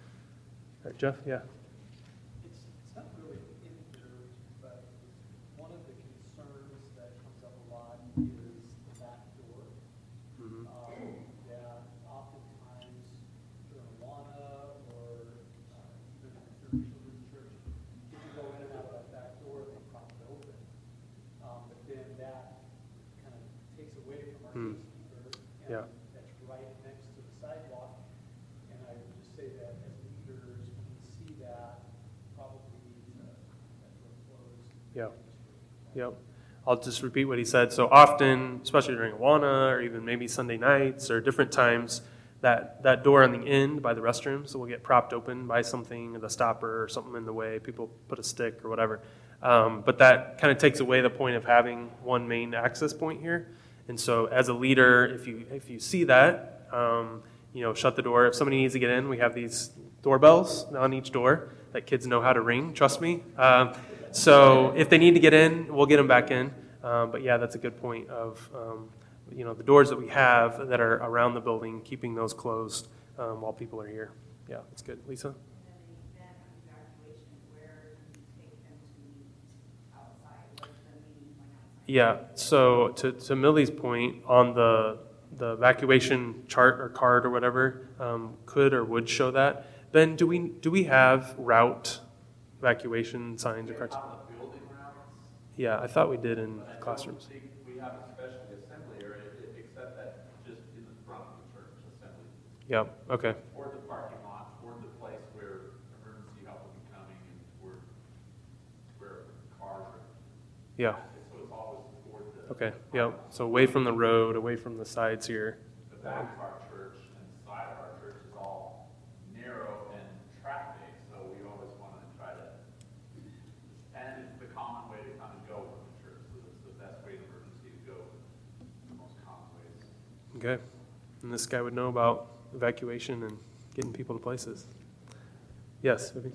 All right, Jeff. Yeah. It's, it's not really in here, but one of the concerns that comes up a lot is the back door. Mhm. Um, that oftentimes during Awana or uh, even at your children's church, kids go in and out of that back door, they prop it open. Um, but then that kind of takes away from our Hmm. gatekeeper. Yeah. And that's right next to the sidewalk. And I would just say that as leaders, when we see that, probably need to, that door closed. Yeah. Yep. I'll just repeat what he said. So often, especially during Awana or even maybe Sunday nights or different times, that, that door on the end by the restrooms will get propped open by something, the stopper or something in the way. People put a stick or whatever. Um, but that kind of takes away the point of having one main access point here. And so as a leader, if you if you see that, um, you know, shut the door. If somebody needs to get in, we have these doorbells on each door that kids know how to ring, trust me. Um, so if they need to get in, we'll get them back in. Um, but yeah, that's a good point of, um, you know, the doors that we have that are around the building, keeping those closed um, while people are here. Yeah, that's good. Lisa? And then the event of evacuation, where do you take them to meet outside? What's the meeting point outside? Yeah, so to, to Millie's point, on the, the evacuation chart or card or whatever, um, could or would show that. Ben, do we, do we have route evacuation signs or cards? Out in the building routes, Yeah, I thought we did in I classrooms. don't think we have a special assembly area, e- except that just in the front of the church assembly. Yeah, okay, Or the parking lot, or the place where emergency help will be coming and where, where cars are. yeah, So it's always toward the. okay, yeah. So away from the road, away from the sides here. The back of our church and the side of our church is all narrow and traffic, so we always want to try to, and it's the common way to kind of go from the church, so it's the best way in emergency to go, the most common ways. Okay, and this guy would know about evacuation and getting people to places. Yes, Vivi?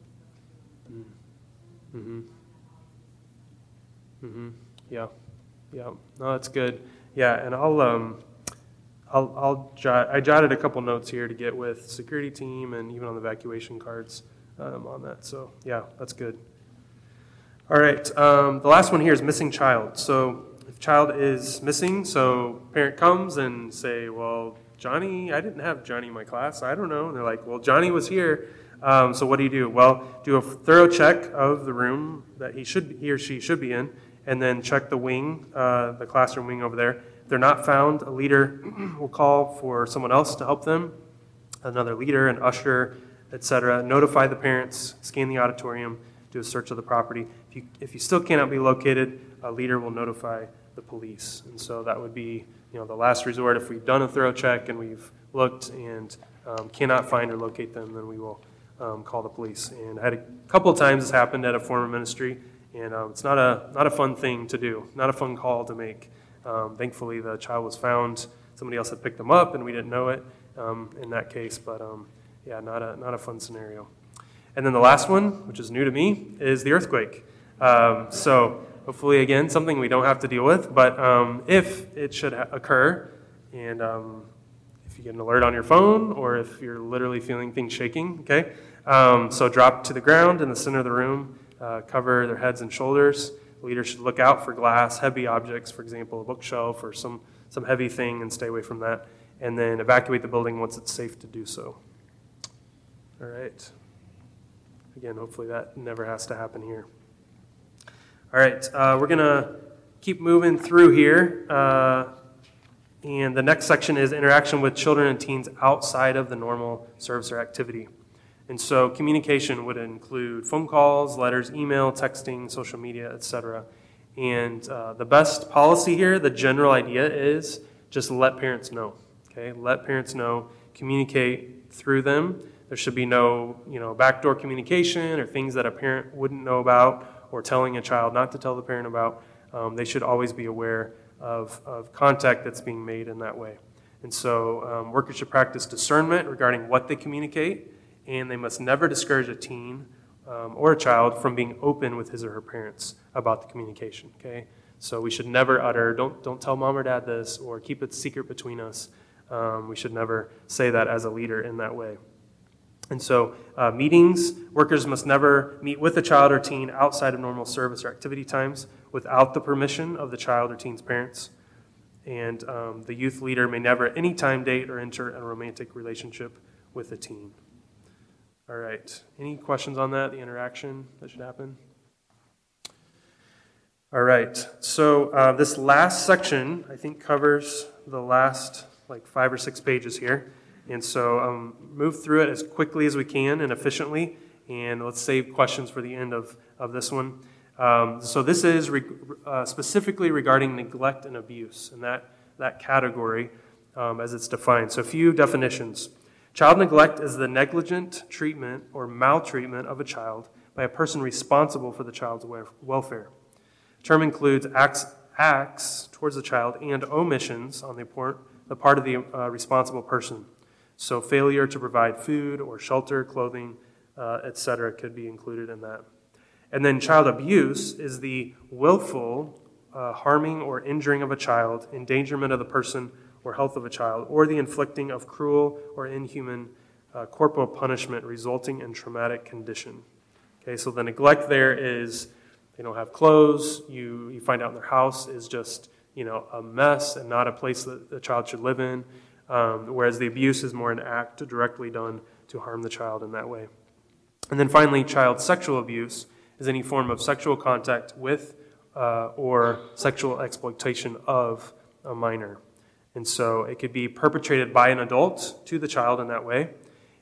Mm-hmm. Mm-hmm. Yeah. Yeah, no, that's good. Yeah, and I'll, um, I'll, I'll jot, I jotted a couple notes here to get with security team and even on the evacuation cards um, on that. So yeah, that's good. All right, um, the last one here is missing child. So if child is missing, so parent comes and say, well, Johnny, I didn't have Johnny in my class. I don't know. And they're like, well, Johnny was here. Um, so what do you do? Well, do a thorough check of the room that he should, he or she should be in, and then check the wing, uh, the classroom wing over there. If they're not found, a leader will call for someone else to help them, another leader, an usher, et cetera. Notify the parents, scan the auditorium, do a search of the property. If you, if you still cannot be located, a leader will notify the police. And so that would be, you know, the last resort. If we've done a thorough check and we've looked and um, cannot find or locate them, then we will um, call the police. And I had a couple of times this happened at a former ministry, and um, it's not a not a fun thing to do, not a fun call to make. Um, thankfully, the child was found. Somebody else had picked them up, and we didn't know it um, in that case. But um, yeah, not a not a fun scenario. And then the last one, which is new to me, is the earthquake. Um, so hopefully, again, something we don't have to deal with. But um, if it should ha- occur, and um, if you get an alert on your phone, or if you're literally feeling things shaking, okay, um, so drop to the ground in the center of the room, uh, cover their heads and shoulders. The leader should look out for glass, heavy objects, for example, a bookshelf or some, some heavy thing, and stay away from that. And then evacuate the building once it's safe to do so. All right. Again, hopefully that never has to happen here. All right, uh, we're going to keep moving through here. Uh, and the next section is interaction with children and teens outside of the normal service or activity. And so communication would include phone calls, letters, email, texting, social media, et cetera. And uh, the best policy here, the general idea is just let parents know. Okay, let parents know, communicate through them. There should be no, you know, backdoor communication or things that a parent wouldn't know about or telling a child not to tell the parent about. Um, they should always be aware of, of contact that's being made in that way. And so um, workers should practice discernment regarding what they communicate, and they must never discourage a teen um, or a child from being open with his or her parents about the communication, okay? So we should never utter, don't, don't tell mom or dad this, or keep it secret between us. Um, we should never say that as a leader in that way. And so uh, meetings, workers must never meet with a child or teen outside of normal service or activity times without the permission of the child or teen's parents. And um, the youth leader may never at any time date or enter a romantic relationship with a teen. All right. Any questions on that, the interaction that should happen? All right. So uh, this last section, I think, covers the last like five or six pages here. And so um, move through it as quickly as we can and efficiently, and let's save questions for the end of, of this one. Um, so this is re- uh, specifically regarding neglect and abuse, and that, that category um, as it's defined. So a few definitions. Child neglect is the negligent treatment or maltreatment of a child by a person responsible for the child's welfare. The term includes acts, acts towards the child and omissions on the part, the part of the uh, responsible person. So failure to provide food or shelter, clothing, uh, et cetera could be included in that. And then child abuse is the willful uh, harming or injuring of a child, endangerment of the person or health of a child, or the inflicting of cruel or inhuman uh, corporal punishment resulting in traumatic condition. Okay, so the neglect there is they don't have clothes. You, you find out in their house is just, you know, a mess and not a place that the child should live in. Um, whereas the abuse is more an act directly done to harm the child in that way. And then finally, child sexual abuse is any form of sexual contact with uh, or sexual exploitation of a minor. And so it could be perpetrated by an adult to the child in that way.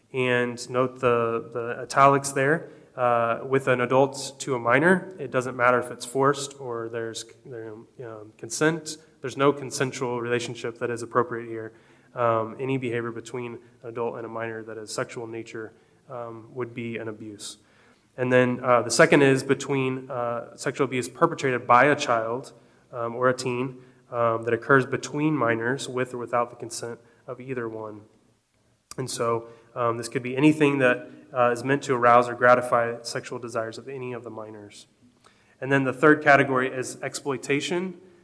And note the, the italics there. Uh, with an adult to a minor, it doesn't matter if it's forced or there's there, you know, consent. There's no consensual relationship that is appropriate here. Um, any behavior between an adult and a minor that is sexual in nature um, would be an abuse. And then uh, the second is between uh, sexual abuse perpetrated by a child um, or a teen um, that occurs between minors with or without the consent of either one. And so um, this could be anything that uh, is meant to arouse or gratify sexual desires of any of the minors. And then the third category is exploitation.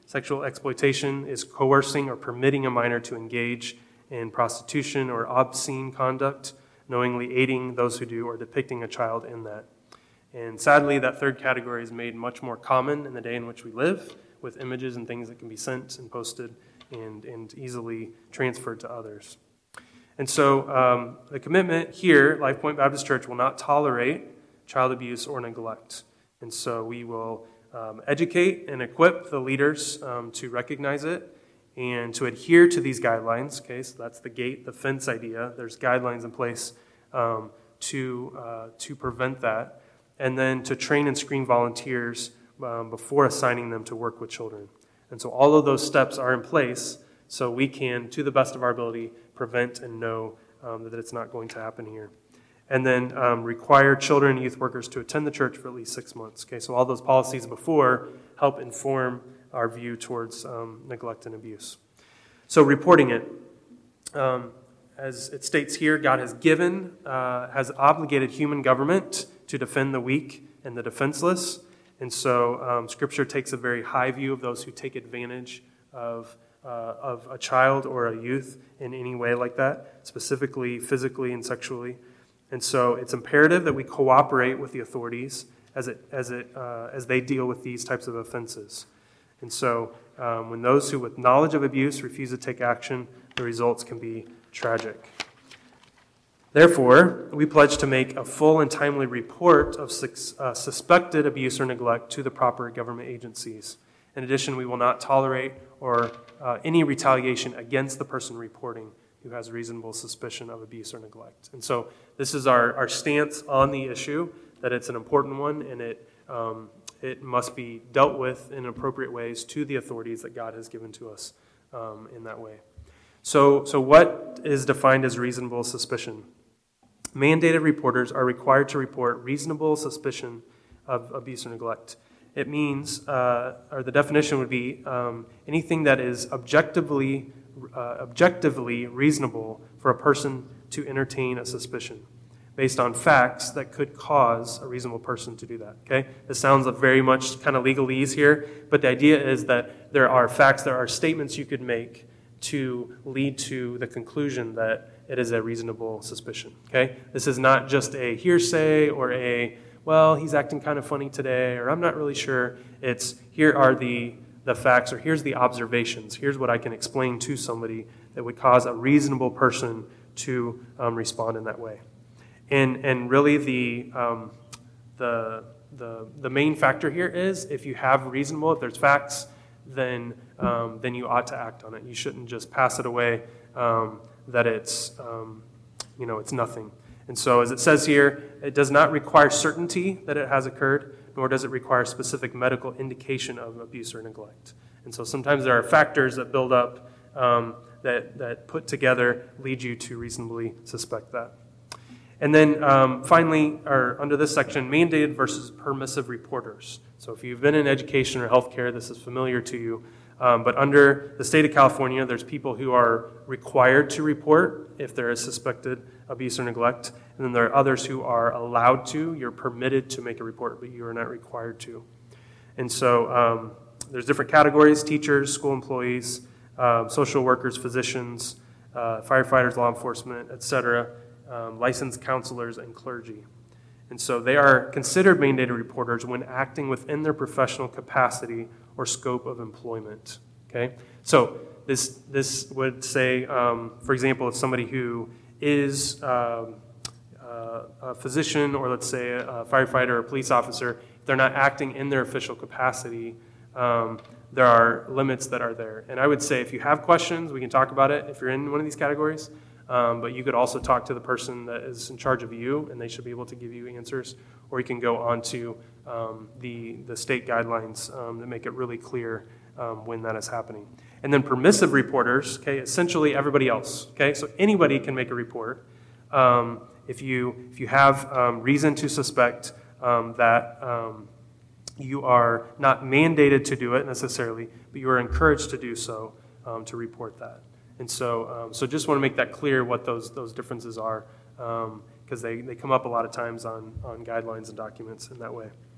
Sexual exploitation is coercing or permitting a minor to engage in prostitution or obscene conduct, knowingly aiding those who do or depicting a child in that. And sadly, that third category is made much more common in the day in which we live, with images and things that can be sent and posted and, and easily transferred to others. And so um, the commitment here, Life Point Baptist Church, will not tolerate child abuse or neglect. And so we will um, educate and equip the leaders um, to recognize it and to adhere to these guidelines. Okay, so that's the gate, the fence idea. There's guidelines in place um, to uh, to prevent that, and then to train and screen volunteers um, before assigning them to work with children. And so all of those steps are in place so we can, to the best of our ability, prevent and know um, that it's not going to happen here. And then um, require children and youth workers to attend the church for at least six months. Okay, so all those policies before help inform our view towards um, neglect and abuse. So reporting it. Um, as it states here, God has given, uh, has obligated human government to defend the weak and the defenseless. And so um, Scripture takes a very high view of those who take advantage of, uh, of a child or a youth in any way like that, specifically physically and sexually. And so it's imperative that we cooperate with the authorities as it as it uh, as they deal with these types of offenses. And so um, when those who with knowledge of abuse refuse to take action, the results can be tragic. Therefore, we pledge to make a full and timely report of uh, suspected abuse or neglect to the proper government agencies. In addition, we will not tolerate or uh, any retaliation against the person reporting who has reasonable suspicion of abuse or neglect. And so this is our, our stance on the issue, that it's an important one, and it um, it must be dealt with in appropriate ways to the authorities that God has given to us um, in that way. So, so what is defined as reasonable suspicion? Mandated reporters are required to report reasonable suspicion of abuse or neglect. It means, uh, or the definition would be um, anything that is objectively uh, objectively reasonable for a person to entertain a suspicion based on facts that could cause a reasonable person to do that. Okay, this sounds very much kind of legalese here, but the idea is that there are facts, there are statements you could make to lead to the conclusion that it is a reasonable suspicion. Okay, this is not just a hearsay or a, well, he's acting kind of funny today, or I'm not really sure. It's, here are the, the facts, or here's the observations. Here's what I can explain to somebody that would cause a reasonable person to um, respond in that way. And and really the, um, the the the main factor here is if you have reasonable, if there's facts, then um, then you ought to act on it. You shouldn't just pass it away um, that it's um, you know it's nothing. And so as it says here, it does not require certainty that it has occurred, nor does it require specific medical indication of abuse or neglect. And so sometimes there are factors that build up um, that that put together lead you to reasonably suspect that. And then um, finally, or under this section, mandated versus permissive reporters. So if you've been in education or healthcare, this is familiar to you. Um, but under the state of California, there's people who are required to report if there is suspected abuse or neglect. And then there are others who are allowed to. You're permitted to make a report, but you are not required to. And so um, there's different categories: teachers, school employees, uh, social workers, physicians, uh, firefighters, law enforcement, et cetera, Um, licensed counselors, and clergy. And so they are considered mandated reporters when acting within their professional capacity or scope of employment. Okay? So this this would say, um, for example, if somebody who is um, uh, a physician, or let's say a firefighter or a police officer, if they're not acting in their official capacity, um, there are limits that are there. And I would say if you have questions, we can talk about it if you're in one of these categories. Um, but you could also talk to the person that is in charge of you, and they should be able to give you answers. Or you can go on to um, the, the state guidelines um, that make it really clear um, when that is happening. And then permissive reporters, okay, essentially everybody else. Okay, so anybody can make a report um, if you if you have um, reason to suspect um, that um, you are not mandated to do it necessarily, but you are encouraged to do so um, to report that. And so um, so just want to make that clear what those those differences are, because um, they, they come up a lot of times on, on guidelines and documents in that way.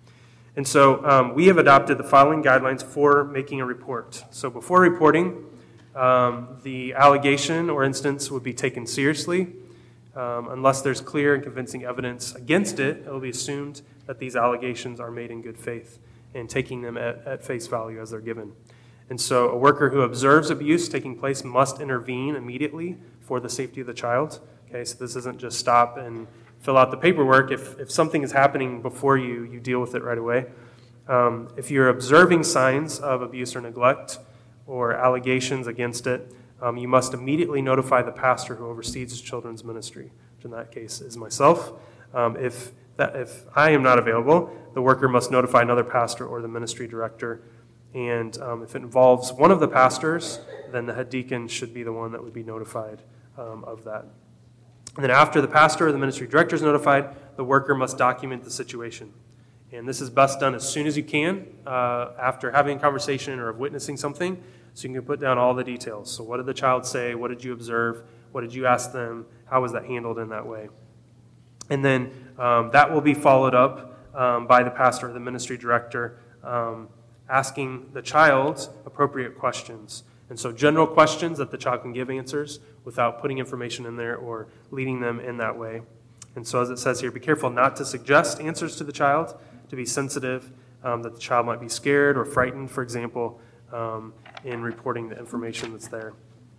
And so um, we have adopted the following guidelines for making a report. So before reporting, um, the allegation or instance would be taken seriously. Um, unless there's clear and convincing evidence against it, it will be assumed that these allegations are made in good faith and taking them at, at face value as they're given. And so a worker who observes abuse taking place must intervene immediately for the safety of the child. Okay, so this isn't just stop and fill out the paperwork. If, if something is happening before you, you deal with it right away. Um, if you're observing signs of abuse or neglect or allegations against it, um, you must immediately notify the pastor who oversees his children's ministry, which in that case is myself. Um, if, that, if I am not available, the worker must notify another pastor or the ministry director. And um, if it involves one of the pastors, then the head deacon should be the one that would be notified um, of that. And then after the pastor or the ministry director is notified, the worker must document the situation. And this is best done as soon as you can uh, after having a conversation or of witnessing something, so you can put down all the details. So what did the child say? What did you observe? What did you ask them? How was that handled in that way? And then um, that will be followed up um, by the pastor or the ministry director um, asking the child appropriate questions. And so general questions that the child can give answers without putting information in there or leading them in that way. And so as it says here, be careful not to suggest answers to the child, to be sensitive, um, that the child might be scared or frightened, for example, um, in reporting the information that's there.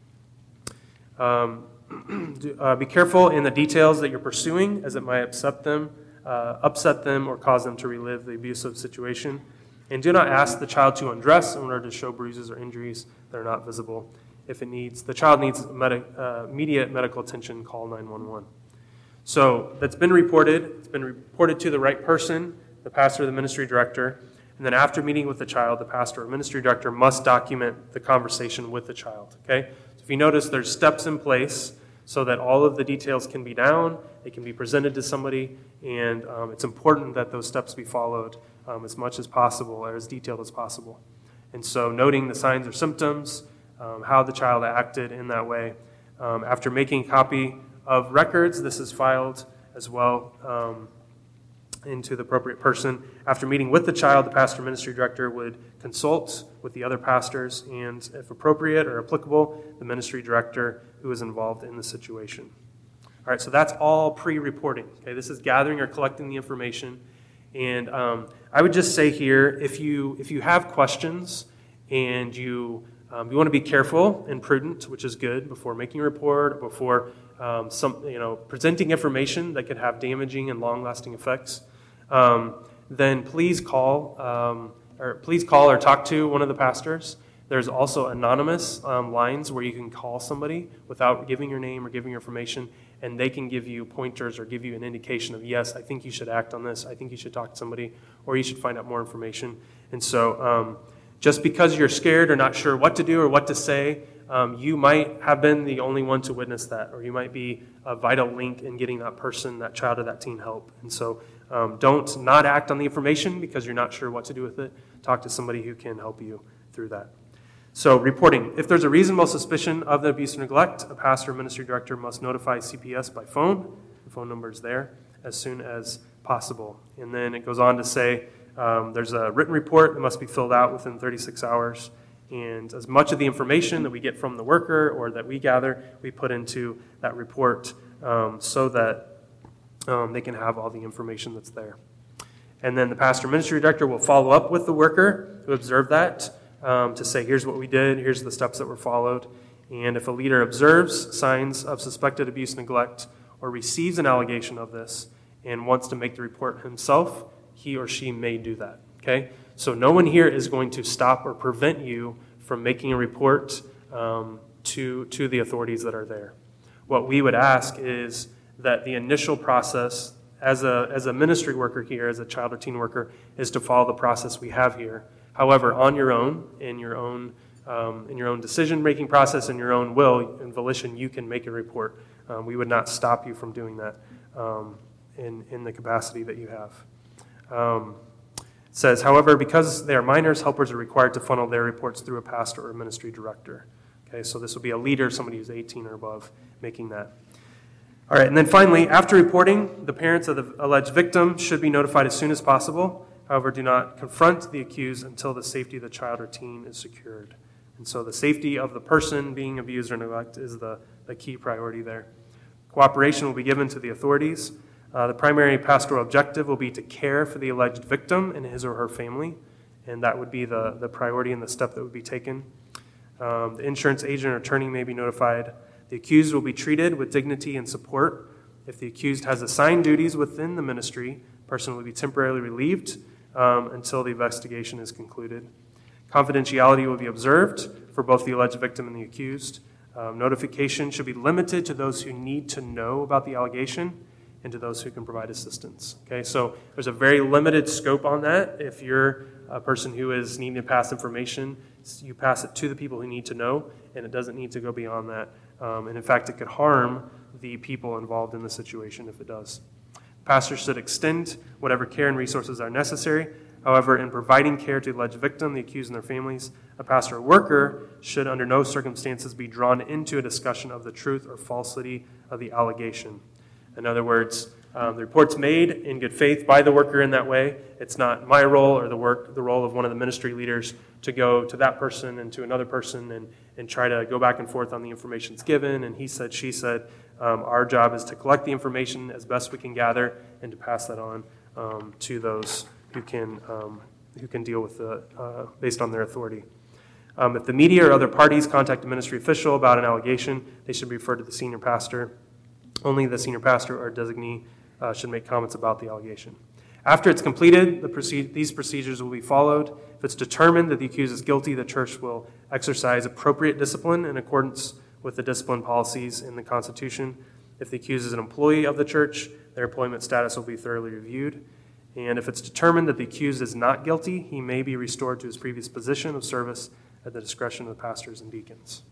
Um, uh, be careful in the details that you're pursuing, as it might upset them, uh, upset them or cause them to relive the abusive situation. And do not ask the child to undress in order to show bruises or injuries that are not visible. If it needs, the child needs med- uh, immediate medical attention, call nine one one. So that's been reported. It's been reported to the right person, the pastor or the ministry director. And then after meeting with the child, the pastor or ministry director must document the conversation with the child. Okay? So if you notice, there's steps in place so that all of the details can be down, they can be presented to somebody, and um, it's important that those steps be followed um, as much as possible, or as detailed as possible. And so noting the signs or symptoms, um, how the child acted in that way. Um, after making a copy of records, this is filed as well um, into the appropriate person. After meeting with the child, the pastor ministry director would consult with the other pastors and, if appropriate or applicable, the ministry director who is involved in the situation. All right, so that's all pre-reporting. Okay, this is gathering or collecting the information. And um, I would just say here, if you if you have questions and you um, you want to be careful and prudent, which is good, before making a report, or before um, some you know presenting information that could have damaging and long-lasting effects, um, then please call um, or please call or talk to one of the pastors. There's also anonymous um, lines where you can call somebody without giving your name or giving your information, and they can give you pointers or give you an indication of, yes, I think you should act on this, I think you should talk to somebody, or you should find out more information. And so um, just because you're scared or not sure what to do or what to say, um, you might have been the only one to witness that, or you might be a vital link in getting that person, that child, or that teen help. And so um, don't not act on the information because you're not sure what to do with it. Talk to somebody who can help you through that. So reporting. If there's a reasonable suspicion of the abuse or neglect, a pastor or ministry director must notify C P S by phone. The phone number is there as soon as possible. And then it goes on to say um, there's a written report that must be filled out within thirty-six hours. And as much of the information that we get from the worker or that we gather, we put into that report um, so that um, they can have all the information that's there. And then the pastor or ministry director will follow up with the worker who observed that, Um, to say, here's what we did, here's the steps that were followed. And if a leader observes signs of suspected abuse, neglect, or receives an allegation of this and wants to make the report himself, he or she may do that. Okay? So no one here is going to stop or prevent you from making a report um, to, to the authorities that are there. What we would ask is that the initial process, as a, as a ministry worker here, as a child or teen worker, is to follow the process we have here. However, on your own, in your own um, in your own decision-making process, in your own will and volition, you can make a report. Um, we would not stop you from doing that um, in, in the capacity that you have. Um, it says, however, because they are minors, helpers are required to funnel their reports through a pastor or a ministry director. Okay, so this would be a leader, somebody who's eighteen or above, making that. All right, and then finally, after reporting, the parents of the alleged victim should be notified as soon as possible. however, do not confront the accused until the safety of the child or teen is secured. And so the safety of the person being abused or neglected is the, the key priority there. Cooperation will be given to the authorities. Uh, the primary pastoral objective will be to care for the alleged victim and his or her family, and that would be the, the priority and the step that would be taken. Um, the insurance agent or attorney may be notified. The accused will be treated with dignity and support. If the accused has assigned duties within the ministry, the person will be temporarily relieved um, until the investigation is concluded. Confidentiality will be observed for both the alleged victim and the accused. Um, notification should be limited to those who need to know about the allegation and to those who can provide assistance. Okay, so there's a very limited scope on that. If you're a person who is needing to pass information, you pass it to the people who need to know, and it doesn't need to go beyond that. Um, and in fact, it could harm the people involved in the situation if it does. Pastors should extend whatever care and resources are necessary. However, in providing care to the alleged victim, the accused, and their families, a pastor or worker should under no circumstances be drawn into a discussion of the truth or falsity of the allegation. In other words, um, the report's made in good faith by the worker in that way. It's not my role or the work, the role of one of the ministry leaders to go to that person and to another person and, and try to go back and forth on the information that's given, and he said, she said. Um, our job is to collect the information as best we can gather and to pass that on um, to those who can um, who can deal with the uh, based on their authority. Um, if the media or other parties contact a ministry official about an allegation, they should be referred to the senior pastor. Only the senior pastor or designee uh, should make comments about the allegation. After it's completed, the proce- these procedures will be followed. If it's determined that the accused is guilty, the church will exercise appropriate discipline in accordance with the discipline policies in the Constitution. If the accused is an employee of the church, their employment status will be thoroughly reviewed. And if it's determined that the accused is not guilty, he may be restored to his previous position of service at the discretion of the pastors and deacons.